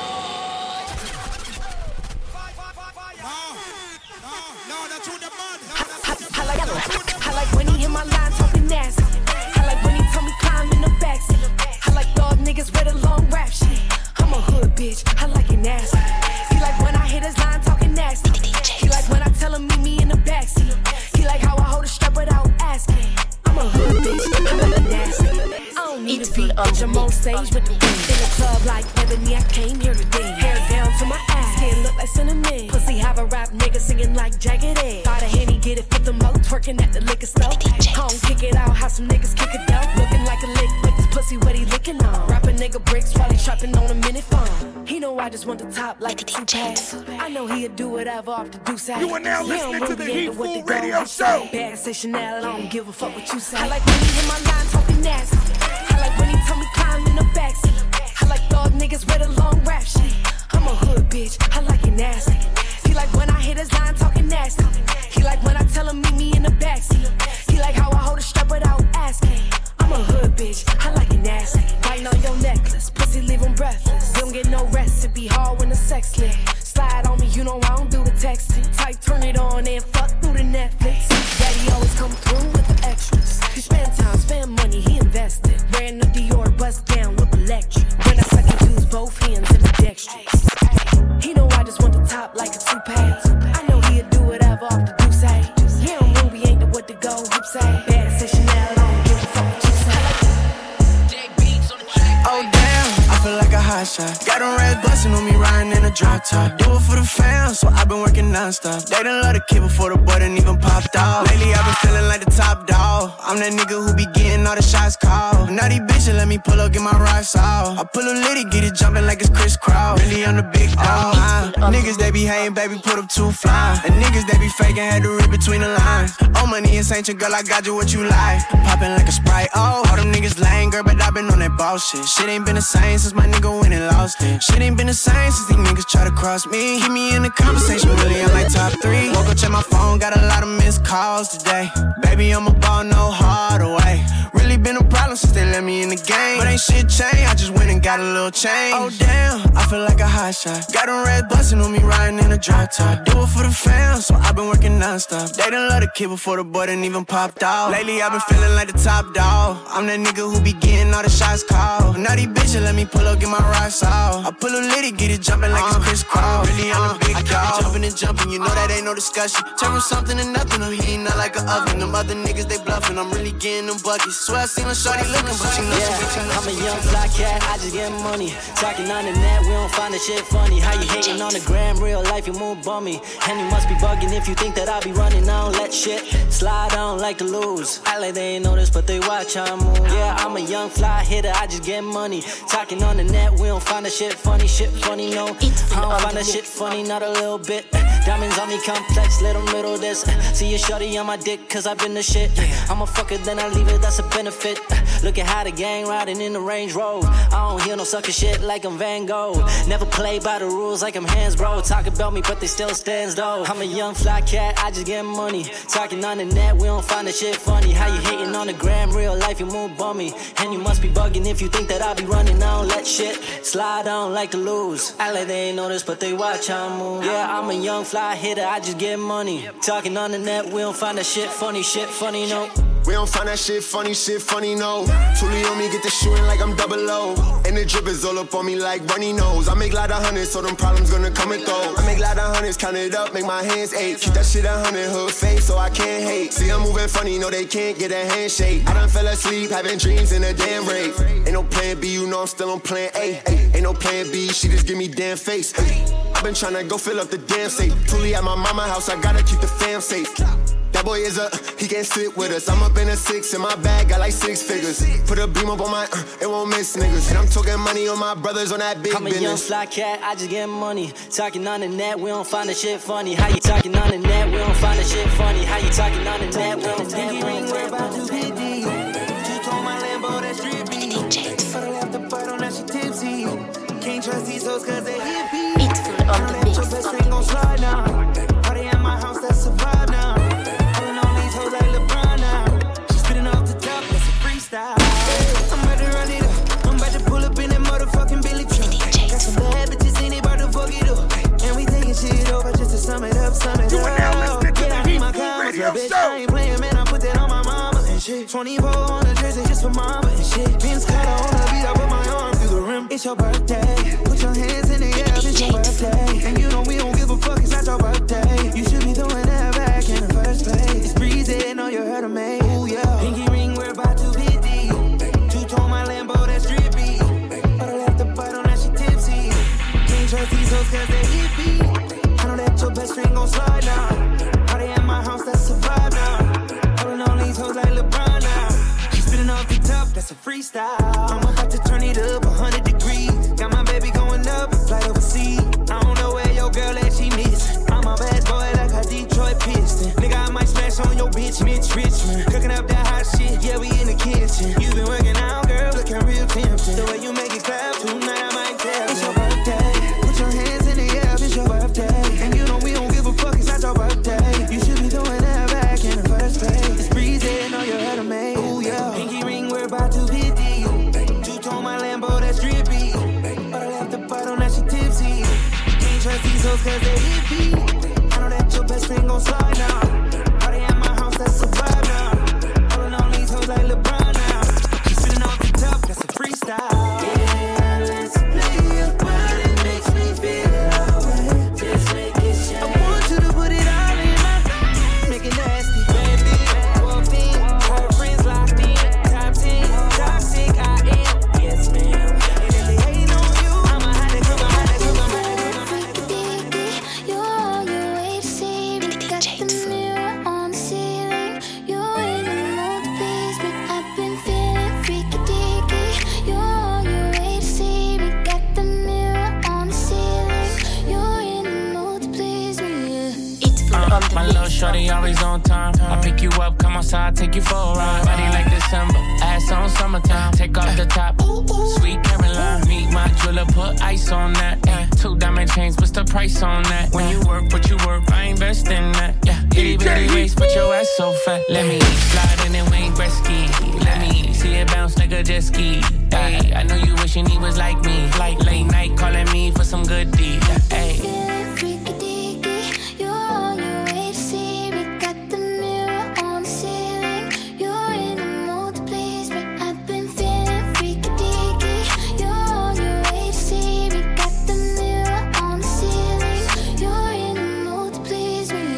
I like when he hit my line talking nasty. I like when he told me climb in the backseat. I like dog niggas with a long rap shit. I'm a hood bitch, I like it nasty. He like when I hit his line talking nasty. He like when I tell him meet me in the backseat. He like how I hold a strap without asking. I'm a hood bitch, I like it nasty. I don't need a beat, bitch, I'm on stage with the band. In the club like Ebony, I came here today. Hair down to my ass, skin look like cinnamon. Pussy have a rap nigga singing like Jagged Edge. Thought a Henny get it for the mo, twerking at the liquor store. Home, kick it out, how some niggas kick it down. Looking like a lick, but this pussy what he licking on. Rap a nigga bricks while he trapping on a minute phone. He know I just want the top like a true pass. I know he'll do whatever off the do side. You are now listening to the Heat Food Radio Show. Bag say Chanel, I don't give a fuck what you say. I like when he hit my line talking nasty. I like when he tell me climb in the backseat. I like dog niggas with a long rap shit. I'm a hood bitch, I like it nasty. He like when I hit his line talking nasty. He like when I tell him meet me in the backseat. He like how I hold a strap without asking. I'm a hood bitch, I like it nasty. Biting on your necklace, pussy leave him breathless. You don't get no rest, it be hard when the sex lit. Slide on me, you know I don't do the texting. Type turn it on and fuck through the Netflix. Daddy always come through with the extras. He spend time, spend money, he invested. Wearing the Dior, bust down, look electric. When I suck it, use both hands in the dextrous. He know I just want the top like a toupee. I know he'll do whatever off the do say. He don't know we ain't the what to go, hoop say. Bad say Chanel, I don't give a fuck what you say. Oh damn, I feel like a hot shot. Got them red bustin' on me riding in a drop top. Do it for the fans, so I've been working non-stop. They done love the kid before the boy done even popped off. Lately I've been feeling like the top dog. I'm that nigga who be getting all the shots called. Now these bitches let me pull up, get my rocks off. I pull a litty, get it jumping like it's Chris Cross. Really I'm the big dog. Niggas they be hating, baby, put up too fly. And niggas they be faking, had to read between the lines. Oh money is ancient, girl, I got you what you like. Popping like a Sprite, oh. All them niggas lame, girl, but I been on that bullshit. Shit ain't been the same since my nigga went and lost it. Shit ain't been the same since these niggas try to cross me. Keep me in the conversation, really, I'm like top 3. Woke up, check my phone, got a lot of missed calls today. Baby, I'm a ball, no hard away. Really been a problem since they let me in the game. But ain't shit changed, I just went and got a little change. Oh damn, I feel like a hot shot. Got them red bustin' on me riding in a drop top. Do it for the fans, so I've been working non-stop. They done love the kid before the boy done even popped off. Lately I've been feeling like the top dog. I'm that nigga who be getting all the shots called. Now these bitches let me pull up, get my rocks off. I pull a litty, get it jumping like it's Chris Cross. Really I'm the big dog. Jumping and jumping, you know that ain't no discussion. Turn from something to nothing, I'm heating up like an oven. Them other niggas they bluffing, I'm really getting them buckets. Swear I seen a shorty looking, but she knows I'm a young fly cat, I just get money. Talking on the net, we don't find the shit funny. How you hating on the gram, real life you move bummy. And you must be bugging if you think that I'll be running. I don't let shit slide, I don't like to lose. I like they ain't notice, but they watch how I move. Yeah, I'm a young fly hitter, I just get money. Talking on the net, we don't find the shit funny. Shit funny, no, I don't find the shit funny, not a little bit. Diamonds on me complex, little middle this. See you shorty on my dick, cause I've been the shit. I'm a fucker, then I leave it, that's a benefit. Look at how the gang riding in the Range Rover. I don't hear no sucker shit like I'm Van Gogh. Never play by the rules like I'm Hands, bro. Talk about me, but they still stands though. I'm a young fly cat, I just get money. Talking on the net, we don't find the shit funny. How you hating on the gram, real life you move bummy. And you must be bugging if you think that I'll be running. I don't let shit slide, I don't like to lose. I like they ain't notice, but they watch how I move. Yeah, I'm a young fly fly hitter, I just get money. Talking on the net, we don't find that shit funny, no. We don't find that shit funny, no. Toolie on me, get the shooting like I'm 00. And the drip is all up on me like runny nose. I make lot of hundreds, so them problems gonna come and go. I make lot of hundreds, count it up, make my hands ache. Keep that shit 100, hood face, so I can't hate. See, I'm moving funny, no, they can't get a handshake. I done fell asleep, having dreams in a damn rave. Ain't no plan B, you know I'm still on plan A. Ain't no plan B, she just give me damn face. I've been tryna go fill up the damn safe. Toolie at my mama house, I gotta keep the fam safe. That boy is he can't sit with us. I'm up in a 6, in my bag, got like 6 figures. Put a beam up on my, it won't miss niggas. And I'm talking money on my brothers on that big I'm a business. young fly cat, I just get money. Talking on the net, we don't find the shit funny. How you talking on the net, we don't find the shit funny. How you talking on the net, we don't Pinky ring, we're about 250. She told my Lambo that's drippy. For the left, the butt on that she tipsy. Can't trust these hoes cause they hippie. I know that your best friend gon' slide now. Party at my house, that's a vibe now. Like LeBron now. She's spitting off the top, that's a freestyle. I'm about to run it up. I'm about to pull up in that motherfucking Billy truck. Got some bad bitches in it, about to fuck it up. And we taking shit over just to sum it up. You are now listening to the Heat Food Radio Show. I ain't playing, man, I put that on my mama and shit. 24 on the jersey just for mama and shit. Vince Carter on the beat, I put my arm through the rim. It's your birthday. Put your hands in the air, it's your birthday. And you know we don't give a fuck, it's not your birthday. You should be throwing that back in the first place. It's breezy, know you heard of me. Ooh, yeah. Pinky ring, we're about 250. Two-tone my Lambo, that's drippy. But I left the butt on that she tipsy. Can't trust these hoes cause they hippie. I know that your best friend gon' slide now. Party at my house, that's a vibe now. Holding on these hoes like LeBron now. She's spitting off the top, that's a freestyle. I'm about to turn it up 100 degrees. Got my baby going up, flight overseas. I don't know where your girl at, she miss. I'm a bad boy like a Detroit Piston. Nigga, I might smash on your bitch, Mitch Richmond. Cooking up that hot shit, yeah, we in the kitchen. You been working out, girl, looking real tempting. The way you make it clap, tonight I might tell. It's your birthday, put your hands in the air, it's your birthday. And you know we don't give a fuck, it's not your birthday. You should be throwing that back in the first place. It's breezy, know you heard of me. Ooh, yeah. Pinky ring, we're about 250. Two-tone my Lambo, that's drippy. But I left the butt on that she tipsy. Can't trust these hoes cause they hippie. I know that your best friend gon' slide now. Party at my house, that's a vibe now. Holding on these hoes like LeBron now. She's spitting off the top, that's a freestyle. Yeah, let's play it while it makes me feel alright. Just make it shine. I want you to put it all in my face. Make it nasty, baby. Wolf in, her friends locked in. Top 10, toxic I am. Yes, ma'am. And if they hate on you, I'ma have to cook, I'ma have to cook, I'ma have to cook. You're on your way to see me. Got the mirror on the ceiling. You're in the mood to please me. I've been feeling freaky deaky. You're on your way to see me. Got the mirror on the ceiling. You're in the mood to please me. Yeah. It's full on the My little shorty always on time. I pick you up, come outside, take you for a ride. Body like December, ass on summertime. Take off the top, sweet Caroline. Meet my jeweler, put ice on that. Yeah. 2 diamond chains, what's the price on that? When you work, what you work, I invest in that. Yeah, itty bitty waist, but your ass so fat. Let me slide in and Wayne Gretzky. Let me see it bounce like a jet ski. Hey, I know you wishing he was like me. Like late night calling me for some good deed. Hey. Feeling freaky deaky. You're on your way to see me. Got the mirror on the ceiling. You're in the mood to please me. I've been feeling freaky deaky. You're on your way to see me. Got the mirror on the ceiling. You're in the mood to please me.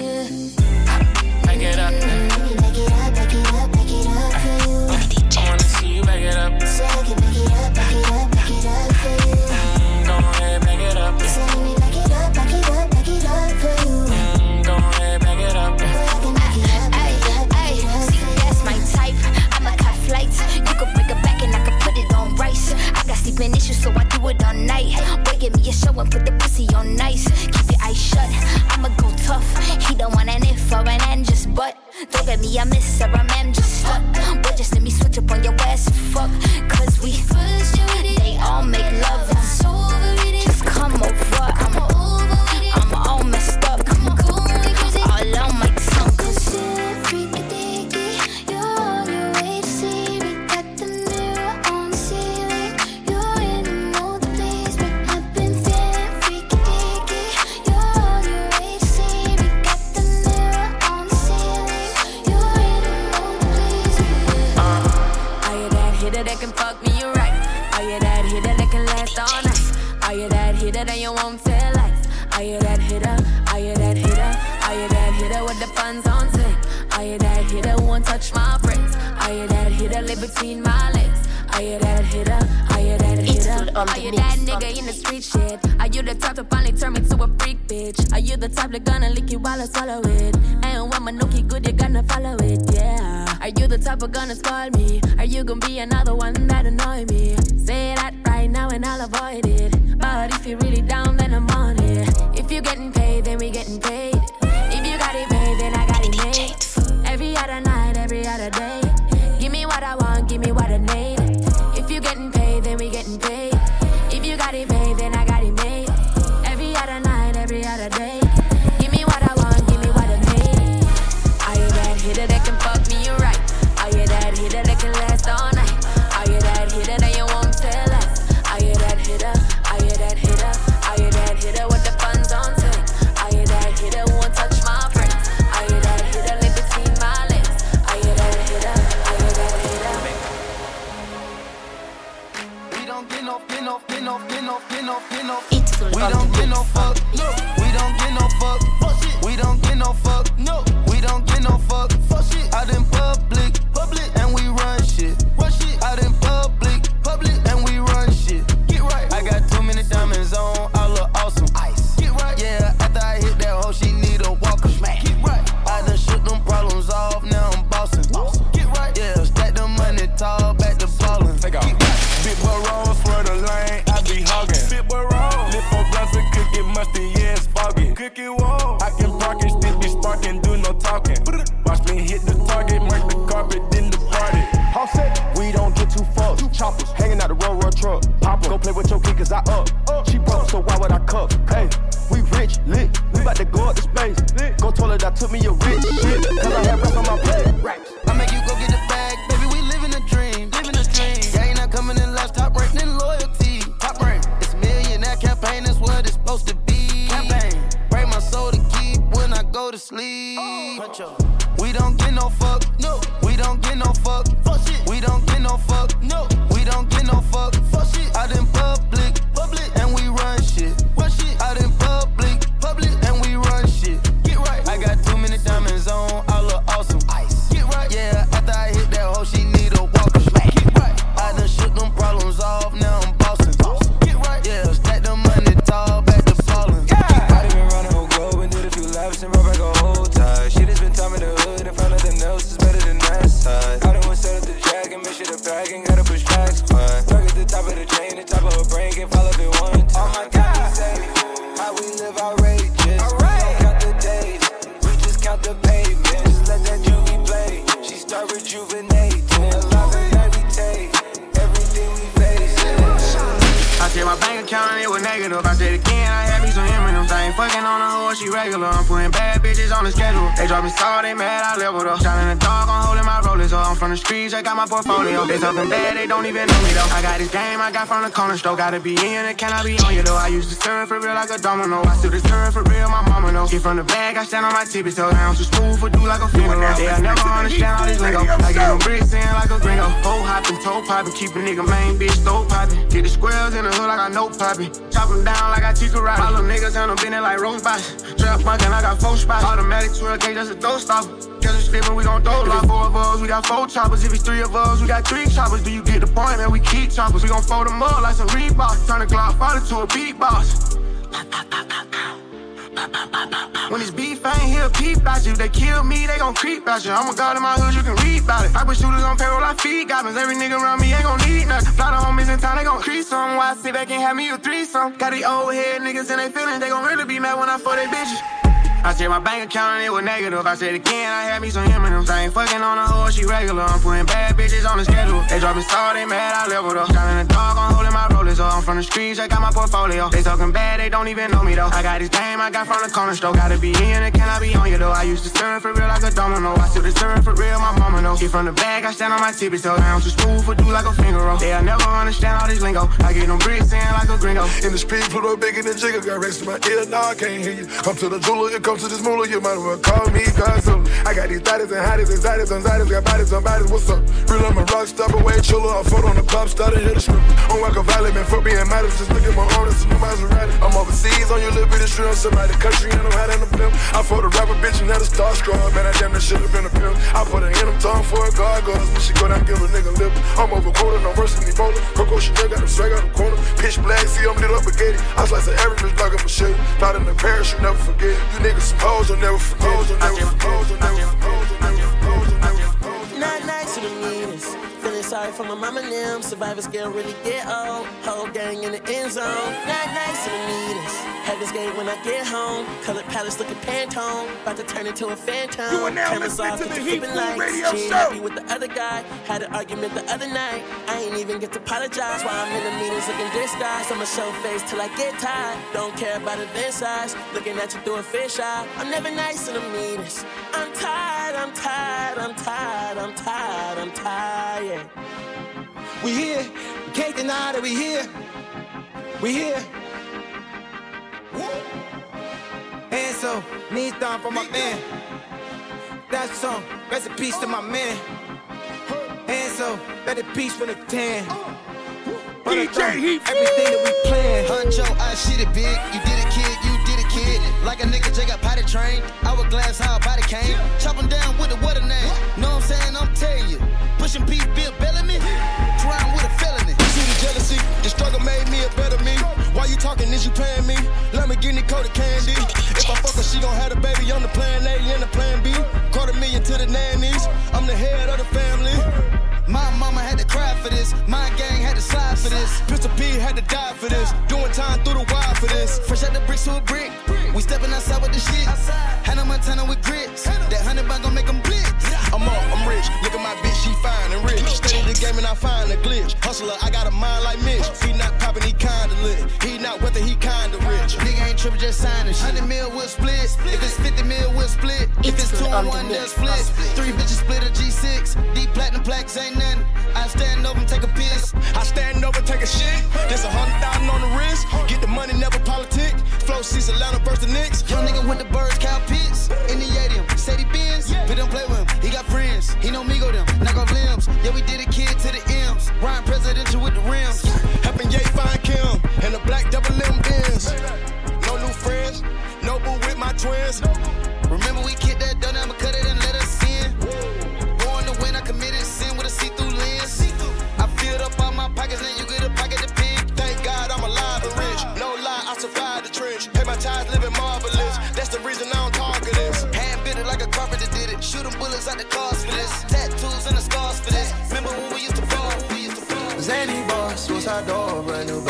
Yeah. Back it up. Back it up, back it up, back it up for you. I wanna see you back it up. So I can back it up, back it up, back it up for you. Go ahead, back it up. So let me back it up, back it up, back it up for you. Go ahead, back it up. See, that's my type. I'ma cut flights. You could break it back and I could put it on rice. I got sleeping issues, so I do it all night. Boy, give me a show and put the pussy on nice. Keep your eyes shut, I'ma go tough. He don't want an if or an and just but. Don't get me a miss or a man just stuck. Boy, just let me switch up on your ass and fuck. Cause we they all make love and just come over. I'm all messed up. All on my tongue. Cause you're freaky deaky. You're on your way to see me. Got the mirror on the ceiling. You're in the mood to please me. I've been feeling freaky deaky. You're on your way to see Are you that hitter? Are you that hitter? Are you that hitter with the funds on tick? Are you that hitter who won't touch my bricks? Are you that hitter live between my legs? Are you that hitter? Are you that hitter? Are you that nigga in the street shit? Are you the type to finally turn me to a freak bitch? Are you the type that gonna lick you while I swallow it? And when my nookie good, you gonna follow it, yeah. Are you the type of gonna spoil me? Are you gonna be another one that annoy me? Say that right now and I'll avoid it. But if you're really down, then I'm on it. If you're getting paid, then we getting paid. If you got it made, then I got it made. Every other night, every other day. Give me what I want, give me what I need. If you getting paid, then we getting paid. If you got it made, then I got it made. Every other night, every other day. Give me what I want, give me what I need. Are you that hitter that can fuck me right? Are you that hitter that can last all night? Are you that hitter that you won't tell us? Are you that hitter? Are you that hitter? Are you that hitter with the funds on tick? Are you that hitter who won't touch my bricks? Are you that hitter live between my legs? Are you that hitter? Are you that hitter? We don't get no, get no, get no, get no, get no, get no. We don't get no fuck. No. We don't get no fuck. We don't get no fuck. No. We don't get no fuck. Fuck shit. Out in public, and we run shit. What shit? Out in public, and we run shit. Get right. I got too many diamonds on. I look awesome. Ice. Get right. Yeah. After I hit that hoe, she need a walker. Get right. I done shook them problems off. Now I'm bossing. Get right. Yeah. Stack the money tall, back to ballin'. Take off. Big boy roll, swear the lane, I be hogging. Big boy roll, lip for blunts and cookie musty, yeah, it's foggy. Cookie wall, I can park and still be sparking, do no talking. Watch me hit the target, mark the carpet, then the party. All set, we don't get too fucked. Choppers hanging out the road truck. Pop go play with your kid, cause I up. She broke, so why would I cup? Hey, we rich, lit, we bout to go up to space. Go toilet, I took me a rich shit, cause I have rest on my plate. I make you go get the bag, baby, we living a dream, living a dream. Yeah, ain't not coming in last, top rank, then loyalty. Top rank, it's millionaire campaign, that's what it's supposed to be. Campaign, break my soul to keep when I go to sleep. We don't get no fuck, no. We don't get no fuck, fuck shit. We don't get no fuck, no. We don't get no fuck, fuck shit. Out in public, and we run shit. What shit? Out in public, and we run shit. Get right. I got too many diamonds on, I look awesome. Ice. Get right. Yeah, after I hit that hoe, she need a walker. Get right. I done shook them problems off, now I'm bossing. Get right. Yeah, stack the money tall, back to ballin'. Yeah. I done been around the whole globe and did a few laps and brought back a whole tie. Shit has been time in the hood and found nothing else is better than that side. I done went set up the jack and make sure the bag ain't gotta push back squad. Target the top of the chain, the top of her brain, can't fall off it one time. All my guys say how we live outrageous. We don't count the days, we just count the pavement. Just let that juvie play. She start rejuvenating, alive and meditate. Everything we face. I checked my bank account and it was negative. I said again, I had me some M&M's. I ain't fucking on a hoe, she regular. I'm putting bad bitches on the schedule. They drop me salt, they mad, I leveled up. Shot in the dark, I'm holding my rollers up. I'm from the streets, I got my portfolio. They something bad, they don't even know me though. I got this game, I got from the corner store. Gotta be in it, can I be on you though? I used to serve for real like a domino. I still serve for real, my mama knows. Get from the bag, I stand on my tippy toes. Down too smooth for do like a funeral. They'll never understand all this lingo. I get them bricks in like a gringo. Hoe hopping, toe popping, keep a nigga main bitch stove popping. Get the squares in the hood like I know popping. Chop them down like I teach karate. All them niggas and them bending like roast box. Trap bunkin', I got 4 spots. Automatic 12 gauge, that's a throw stopper. Catch us slippin', we gon' throw lock. 4 of us, we got 4 choppers. If it's 3 of us, we got 3 choppers. Do you get the point, man? We keep choppers. We gon' fold them up like some Reeboks. Turn the Glock 40 to a beatbox. When it's beef, I ain't here to peep out you. They kill me, they gon' creep out you. I'm a god in my hood, you can read about it. I put shooters on payroll, I feed goblins. Every nigga around me ain't gon' need nothing. Fly the homies in town, they gon' crease some. Why I sit back and have me a threesome? Got these old head niggas in they feelings, they gon' really be mad when I fuck they bitches. I checked my bank account and it was negative. I said again, I had me some M&M's. I ain't fucking on a hoe, she regular. I'm putting bad bitches on the schedule. They drop me salt, they mad, I leveled up. Shot in the dark, I'm holding my rollers up. I'm from the streets, I got my portfolio. They talking bad, they don't even know me though. I got this game, I got from the corner store. Gotta be in it, can I be on you though? I used to serve for real like a domino. I still serve for real, my mama knows. Get from the bag, I stand on my tippy toes. Down too smooth for do like a finger roll. They'll never understand all this lingo. I get them bricks in like a gringo. In the street, put up bigger than Jigga. Got rest in my ear, now I can't hear you. Come to the jeweler, come to this moolah, you might as well call me Godzilla. I got these thotties and hotties, anxieties, anxieties, got bodies on bodies, what's up? Real, I'm a rock star, but way chiller. I fought on the club, started hit the strip. On Waka Valley, man, fuck being modest, just look at my own, it's a new Maserati. I'm overseas on your little bit of shrimp, somebody country, and I'm hot in the film. I fought a rapper bitch and had a starstruck, man, I damn that should've been a pimp. I put her in them tongue for a gargoyle, when she go down, give a nigga lip. I'm over quota, no worse than Ebola. Coco Chanel got him swag out the corner. Pitch black, see I'm lit up spaghetti. I slice the average bitch like a machete. Not in the parish, you never forget. You niggas some hoes, you'll never forget. Not nice to the meanest. Feeling sorry for my mama and them. Survivors can't really get old. Whole gang in the end zone. Not nice to the meanest. Heaven's gate when I get home. Colored palace looking Pantone. About to turn into a phantom. You are now listening to the Heat Food Radio She ain't Show. happy with the other guy. Had an argument the other night. I ain't even get to apologize. While I'm in the meetings looking disguised. I'ma show face till I get tired. Don't care about event size. Looking at you through a fish eye. I'm never nice to the meanest. I'm tired, I'm tired, I'm tired, I'm tired, I'm tired. We here, we can't deny that we here. We here. And so, knees down for my man. That's song, rest in peace to my man. And so, let it peace from the 10. DJ Heat everything that we plan. Huncho, I shit it big. You did it, kid. You did it, kid. Like a nigga J got potty trained. Hourglass, how a body came. Chopping down with it, what a name. Know what I'm saying? I'm telling you. Pushing P, Bill Bellamy. Trying with a felony. See the jealousy, the struggle made me a better me. Why you talking, is you paying me? Lamborghini coated candy. If I fuck her, she gon' have the baby on the plan A and the plan B. $250,000 to the nannies. I'm the head of the family. My mama had to cry for this. My gang had to slide for this. Pistol P had to die for this. Doing time through the wire for this. Fresh out the bricks to a brick. We stepping outside with the shit. Hannah Montana with grits. That 100 bag gon' make them blitz. I'm up, I'm rich. Look at my bitch, she fine and rich. Study the game and I find a glitch. Hustler, I got a mind like Mitch. He not popping, he kinda lit. He not whether he kinda rich. Nigga ain't tripping, just signing shit. 100 mil, we'll split. If it's 50 mil, we'll split. If it's 2 on 1, they'll split. 3 bitches split a G6. Deep platinum plaques ain't nothing. I stand over and take a piss. I stand over and take a shit. There's 100,000 on the wrist. Get the money, never politic. Flow seats Atlanta versus the Knicks. Young nigga with the birds, cow pits. In the Yadium, said he bins. We don't play with him, he got friends. He know me go them, knock off limbs. Yeah, we did a kid to the M's. Ryan presidential with the rims. Helping Ye find Kim. And the black double M ends. No new friends. No boo with my twins. Remember we kicked that down, I'ma cut it and let us in. Born to win, I committed sin with a see-through lens. I filled up all my pockets, now you get a pocket to pick. Thank God I'm alive and rich. No lie, I survived the trench. Pay my tithes, living marvelous. That's the reason I don't target this. Hand bit it like a carpenter did it. Shooting bullets out the cars for this. Tattoos and the scars for this. Remember when we used to fall? Zany boss, suicide door, brand new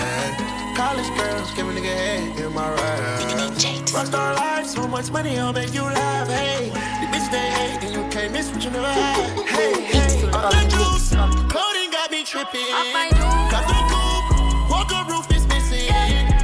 bag. College girls, give a nigga head in my ride. Rockstar life, so much money, I'll make you laugh. Hey, the bitch they hate, and you can't miss what you never had. Hey, hey, all the juice, clothing got me tripping. Got the coupe, walker roof is missing.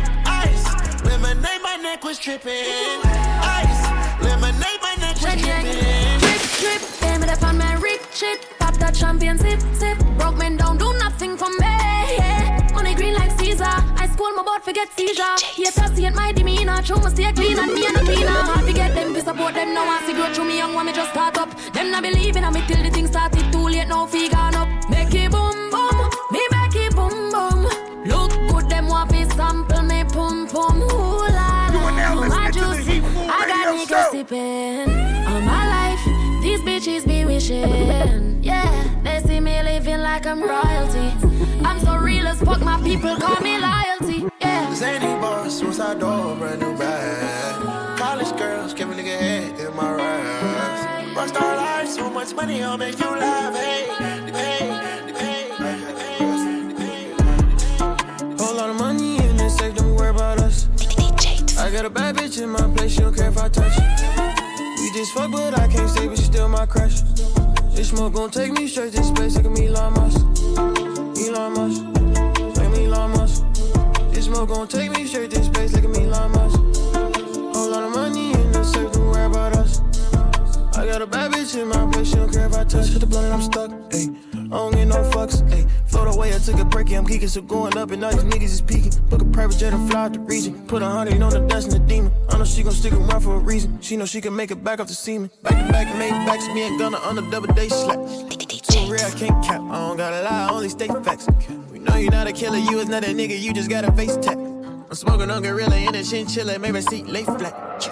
Ice, lemonade, my neck was tripping. Ice, lemonade, my neck was tripping. Drip, drip, damn it, I found my rich shit. Pop that champagne, sip, sip. Broke men don't do nothing for me. Yeah. Money green like Caesar. I school my boat, forget seizure. Yeah, see it my demeanor. Show me stay clean and me and the cleaner. Hard to get them to support them. Now I see grow through me young one, me just start up. Them not believing on me till the thing started. Too late, now fee gone up. Make it boom, boom. Me make it boom, boom. Look good, them want to sample me pum, pum. Ooh, la, la. My juice, I got niggas sipping. All my life, these bitches be wishing. Yeah, they see me living like I'm royalty. I'm so real as fuck, my people call me loyalty. Yeah. Zany boss, suicide door, brand new bag. College girls, give a nigga head in my ride. Rockstar life, so much money, I'll make you laugh. Hey, whole lot of money in this safe, don't worry about us. I got a bad bitch in my place, she don't care if I touch it. We just fuck, but I can't stay, but she still my crush. This smoke gon' take me straight to space, like me Elon Musk. Elon Musk, like me Elon Musk. This smoke gon' take me straight to space, like me Elon Musk. Whole lot of money in the safe, don't worry about us. I got a bad bitch in my place, she don't care if I touch. Hit the blunt and I'm stuck, ayy. I don't get no fucks, ayy. Float away, I took a break, yeah, I'm geeking, so going up and all these niggas is peeking. Book a private jet and fly out the region. Put 100 on the dust and the demon. I know she gon' stick around for a reason. She know she can make it back off the semen. Back to back, make backs, me and Gunna on a double day slap. So real, I can't cap. I don't gotta lie, I only state facts. We know you not a killer, you is not a nigga, you just got a face tap. I'm smoking on gorilla in a chinchilla, maybe seat lay flat.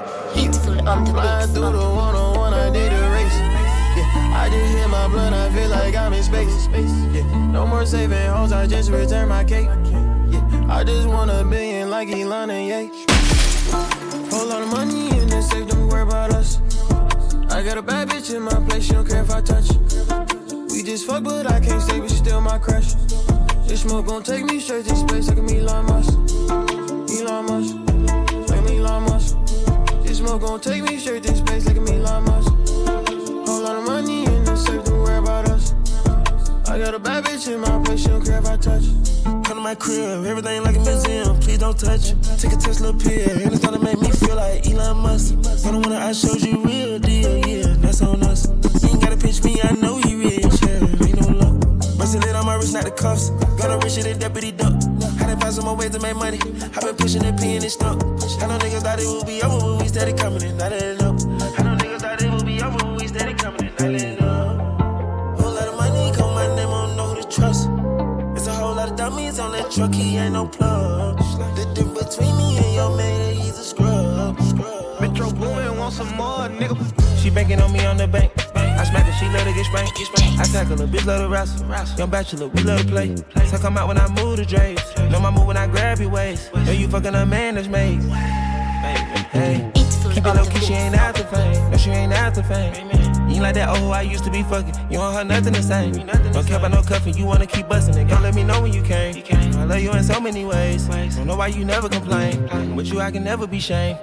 Flying through the one-on-one, I did a race. Yeah, I just hit my blood, I feel like I'm in space. Yeah, no more saving hoes, I just return my cake. Yeah, I just want $1 billion like Elon and Ye. Whole lot of money in this safe, don't worry about us. I got a bad bitch in my place, she don't care if I touch. We just fuck, but I can't stay, but she still my crush. This smoke gon' take me straight to space like a Elon Musk. Elon Musk, like me Elon Musk. This smoke gon' take me straight to space like a Elon Musk. Whole lot of money in the safe, don't worry about us. I got a bad bitch in my place, she don't care if I touch. Come to my crib, everything like a museum, please don't touch. Take a Tesla pill, and it's gonna make me feel like Elon Musk. But the one I showed you real deal, yeah, that's on us. You ain't gotta pitch me, I know you rich, yeah, ain't no luck. Bustin' lit on my wrist, not the cuffs. Got a richer than Deputy Duck. Had to find some more ways to make money. I been pushing the P and it's stuck. I know niggas thought it would be over, but we steady coming and not letting up. I know niggas thought it would be over, but we steady coming and not letting up. Whole lot of money, call my name, I don't know who to trust. It's a whole lot of dummies on that truck, he ain't no plug. The difference between me and your man, he's a scrub. Metro Boomin' want some more, nigga. She banking on me on the bank. I smack her, she let her get spanked. I tackle her, bitch love to wrestle. Young bachelor, we love to play. So come out when I move the drapes. Know my move when I grab your waist. Know you fucking a man that's made. Hey, keep it low key, she ain't after fame. No, she ain't after fame. You ain't like that, oh, I used to be fucking. You don't have nothing the same. Don't care about no cuffing, you wanna keep busting it. Don't let me know when you came. I love you in so many ways. Don't know why you never complain. With you, I can never be shamed.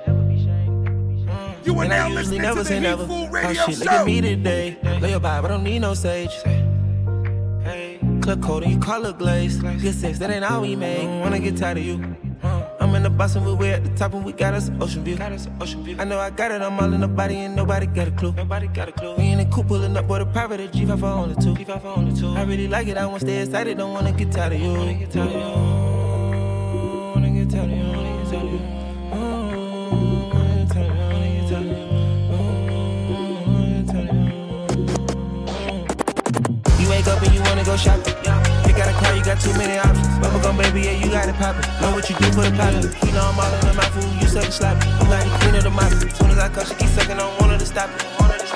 You are and now I usually listening never to the say never. Heatful Oh Radio shit, Show. look at me today. Lay your vibe, I don't need no sage. Hey, clip coat and you call it glaze. Good sex, that ain't all we made. Wanna get tired of you. I'm in the bus and we're at the top and we got us an ocean view. I know I got it, I'm all in the body and nobody got a clue. We in the coupe pulling up, boy, the private at G5 for only two. I really like it, I wanna stay excited, don't wanna get tired of you. Wanna get tired of you. You wake up and you wanna go shopping. You got a car, you got too many options. Bubblegum baby, yeah, you got it poppin'. Know what you do for the pilot. You know I'm all in the mouth, food, you suck sloppy. I'm like the queen of the mouth. As soon as I cut, she keep sucking on one of the stop it.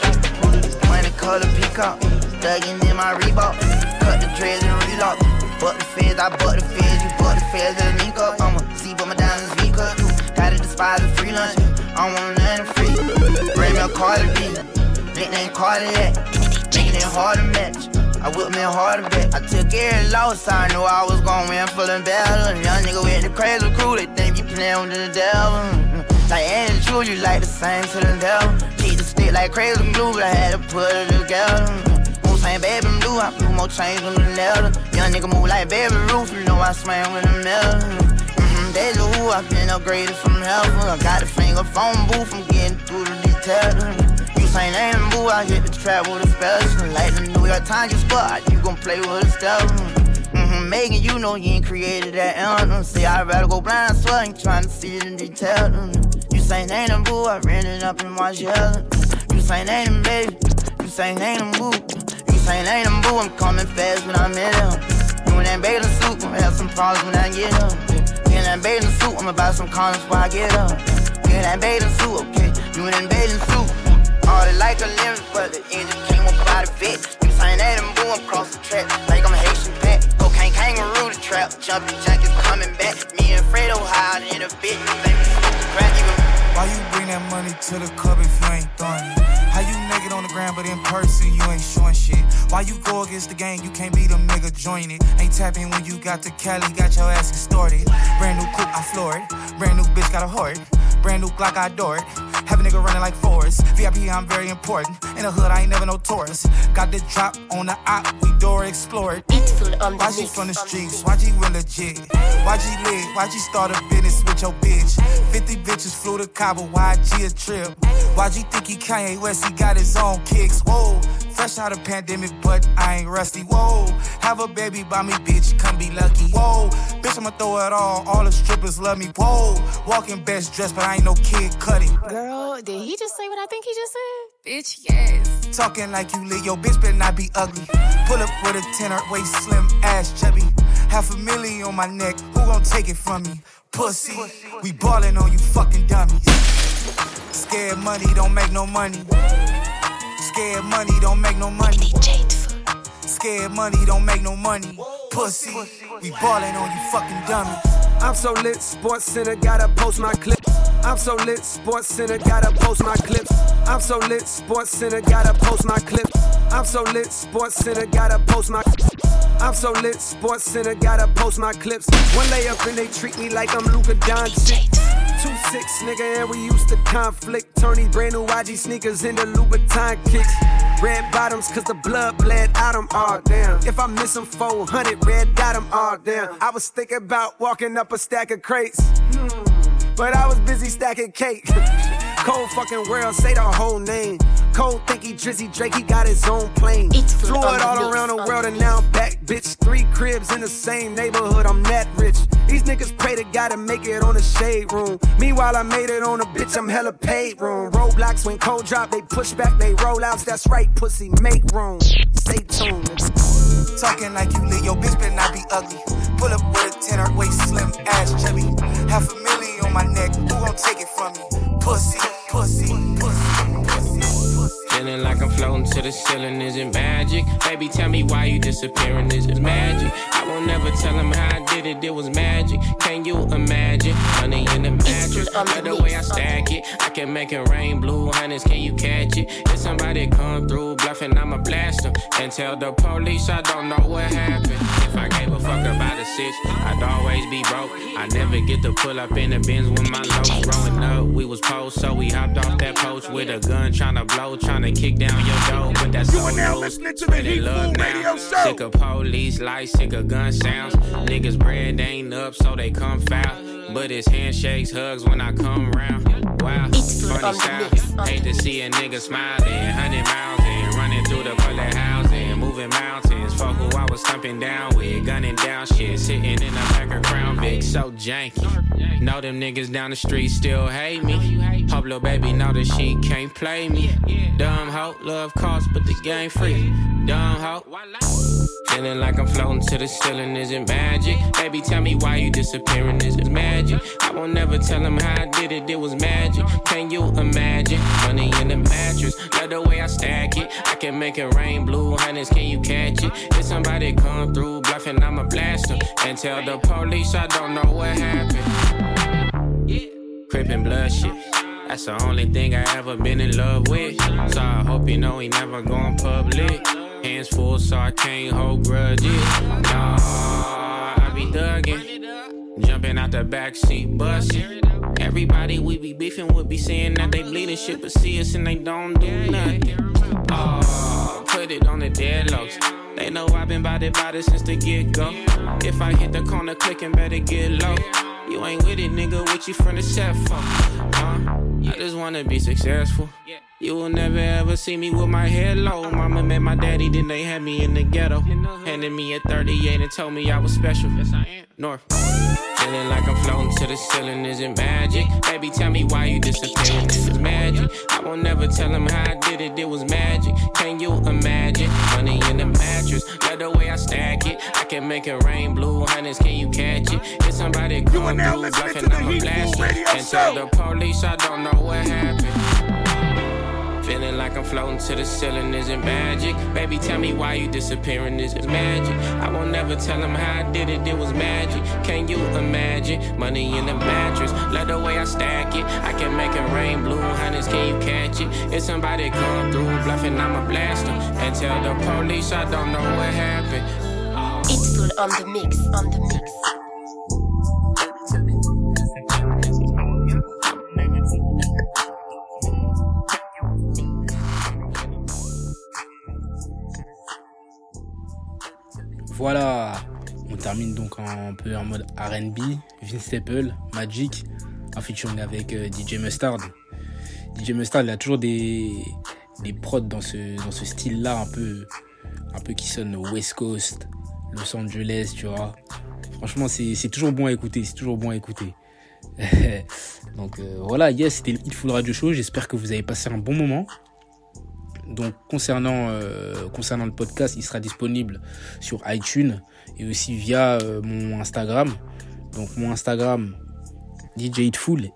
Money color peacock, thuggin' in my Reebok. Cut the dreads and relock. Butt the feds, I butt the feds. You butt the feds and link up. I'ma see but my diamonds leak up. Gotta despise the free lunch. I want nothing free. Bring me a Cardi B. Nickname Cardiac. Nickname hard to match. I whipped me hard to bet. I took every loss, I knew I was gon' win for them battle. Young nigga with the crazy crew, they think you playin' with the devil. Like Andy Drew, you like the same to the devil. Keep the stick like crazy glue, but I had to put it together. Move same baby blue, I blew more chains on the leather. Young nigga move like Baby Ruth, you know I swam with the metal. Deja vu, I been upgraded from heaven. I got the finger phone booth, I'm getting through the details. Ain't name boo, I hit the trap with a special. Like the New York Times, you spot, you gon' play with a step. Megan, you know you ain't created that anthem. See, I'd rather go blind, I swear, ain't trying to see it in detail. You say name them boo, I ran it up in my shell. You say name them baby, you say name them boo. You say name them boo, I'm coming fast when I'm in them. You in that bathing suit, I'ma have some problems when I get up. You in that bathing suit, I'ma buy some condoms before I get up. You in that bathing suit, okay, you in that bathing suit. All it like a limb, but the engine came up by the vet. You saying that and boom, across the track, like I'm a Haitian pet. Cocaine kangaroo the trap, jumping jack is coming back. Me and Fredo hide in a bit, you make me smoke the crack even. Why you bring that money to the club if you ain't throwing it? How you naked on the ground, but in person you ain't showing shit? Why you go against the gang, you can't be them nigga join it? Ain't tapping when you got the Cali, got your ass extorted. Brand new coupe, I floor it. Brand new bitch, got a hoard. Brand new Glock, I adore it. Have a nigga running like Forrest. VIP, I'm very important. In the hood, I ain't never no tourist. Got the drop on the op, we door explored. YG from the streets, YG real legit. YG lit, YG start a business with your bitch. 50 bitches flew to Cabo, YG a trip. YG think he Kanye West, he got his own kicks. Whoa, fresh out of pandemic, but I ain't rusty. Whoa, have a baby by me, bitch, come be lucky. Whoa, bitch, I'ma throw it all the strippers love me. Whoa, walking best dressed, but I ain't no Kid Cudi. Girl, did he just say what I think he just said? Bitch, yes. Talking like you lit, yo, bitch better not be ugly. Pull up with a tenor, waist slim, ass chubby. $500,000 on my neck, who gon' take it from me? Pussy, we ballin' on you fucking dummies. Scared money don't make no money. Scared money don't make no money. Scared money don't make no money. Pussy, we ballin' on you fucking dummies. I'm so lit, Sports Center gotta post my clip. I'm so lit, Sports Center gotta post my clips. I'm so lit, Sports Center gotta post my clip. I'm so lit, Sports Center gotta post my. I'm so lit, Sports Center gotta post my clips. One layup and they treat me like I'm Luka Doncic. 2'6", nigga, and we used to conflict. Turn these brand new YG sneakers into Louboutin kicks. Red bottoms, cause the blood bled out them, all damn. If I miss them 400, red dot them, all damn. I was thinking about walking up a stack of crates, but I was busy stacking cake. Cold fucking world, say the whole name. Cole think he Drizzy Drake, he got his own plane. Flew it all around the world and now I'm back, bitch. 3 cribs in the same neighborhood, I'm that rich. These niggas pray to God to make it on the shade room. Meanwhile, I made it on a bitch, I'm hella paid room. Roadblocks when cold drop, they push back, they roll outs. That's right, pussy, make room. Stay tuned, nigga. Talking like you lit, yo, bitch better not be ugly. Pull up with a tenor, waist slim, ass chubby. $500,000 on my neck, who gon' take it from me? Pussy, pussy, pussy, pussy. Feeling like I'm floating to the ceiling, is it magic? Baby, tell me why you disappearing, is it magic? I won't never tell him how I did it was magic. Can you imagine? Honey in the mattress, by the way I stack it. I can make it rain, blue hundreds, can you catch it? If somebody come through bluffing, I'ma blast them. And tell the police I don't know what happened. If I gave a fuck about a 6, I'd always be broke. I never get to pull up in the Benz with my low. Growing up, we was post, so we hopped off that post with a gun, tryna blow, tryna kick down your door. But that's so low, spreading love now. Sick of police lights, sick of gun sounds. Niggas bread ain't up, so they come foul. But it's handshakes, hugs when I come round. Wow, funny style. Hate to see a nigga smiling, 100 miles and running through the bullet housing, moving mountains. Fuck who I was thumping down with, gunning down shit, sitting in the back of Crown Vic, so janky. Know them niggas down the street still hate me. Hope lil' baby know that she can't play me. Dumb hoe, love cost, but the game free. Dumb hoe. Feeling like I'm floating to the ceiling, is it magic? Baby, tell me why you disappearing, is it magic? I won't never tell him how I did it was magic. Can you imagine? Money in the mattress, love the way I stack it. I can make it rain, blue hundreds, can you catch it? If somebody come through bluffing, I'ma blast them. And tell the police I don't know what happened. Crippin' blood shit, that's the only thing I ever been in love with. So I hope you know he never going public. Hands full so I can't hold grudges. Nah, I be thuggin', jumping out the backseat bustin'. Everybody we be beefing would be saying that they bleeding shit, but see us and they don't do nothing. Oh, put it on the deadlocks. They know I've been bout it since the get-go. If I hit the corner clicking, better get low. You ain't with it, nigga, what you from the set for? I just wanna be successful. You will never ever see me with my head low. Mama met my daddy, then they had me in the ghetto. Handed me a 38 and told me I was special. Yes, I am. North. Feeling like I'm floating to the ceiling, is it magic? Baby, tell me why you disappearing, this is magic. I won't never tell him how I did it was magic. Can you imagine? Money in the mattress, love the way I stack it. I can make it rain, blue hundreds, can you catch it? If somebody come through bluffing, I'ma blast it. And tell the police I don't know what happened. Feeling like I'm floating to the ceiling, is it magic? Baby, tell me why you disappearing, is it magic? I won't never tell him how I did it was magic. Can you imagine? Money in the mattress, love the way I stack it. I can make it rain, blue hundreds, can you catch it? If somebody come through bluffing, I'ma blast them. And tell the police I don't know what happened. It's full on the mix, on the mix. Voilà, on termine donc un peu en mode R&B, Vince Staple, Magic. un featuring avec DJ Mustard. DJ Mustard, il a toujours des prods dans ce style-là, un peu qui sonne West Coast, Los Angeles, tu vois. Franchement, c'est toujours bon à écouter, Donc voilà, c'était le Hitful Radio Show. J'espère que vous avez passé un bon moment. Donc concernant le podcast, il sera disponible sur iTunes et aussi via mon Instagram. Donc mon Instagram, DJ Hitful,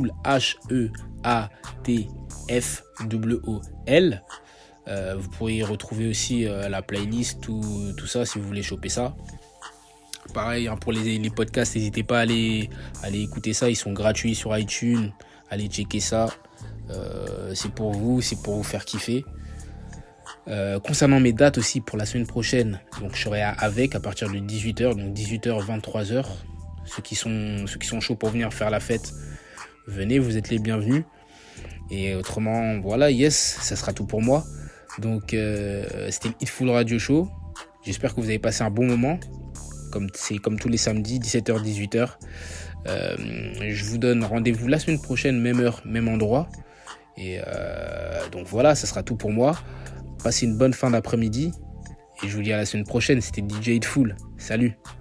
HEATFWOL. Vous pourrez y retrouver aussi la playlist, tout ça si vous voulez choper ça. Pareil, hein, pour les podcasts, n'hésitez pas à aller écouter ça, ils sont gratuits sur iTunes. Allez checker ça. C'est pour vous faire kiffer. Concernant mes dates aussi pour la semaine prochaine, donc je serai à partir de 18h, donc 18h 23h. Ceux qui sont chauds pour venir faire la fête, venez, vous êtes les bienvenus. Et autrement, voilà, ça sera tout pour moi. Donc c'était le Hitful Radio Show. J'espère que vous avez passé un bon moment. C'est comme tous les samedis, 17h, 18h. Je vous donne rendez-vous la semaine prochaine, même heure, même endroit. Et donc voilà, ça sera tout pour moi. Passez une bonne fin d'après-midi. Et je vous dis à la semaine prochaine. C'était DJ Hitful. Salut.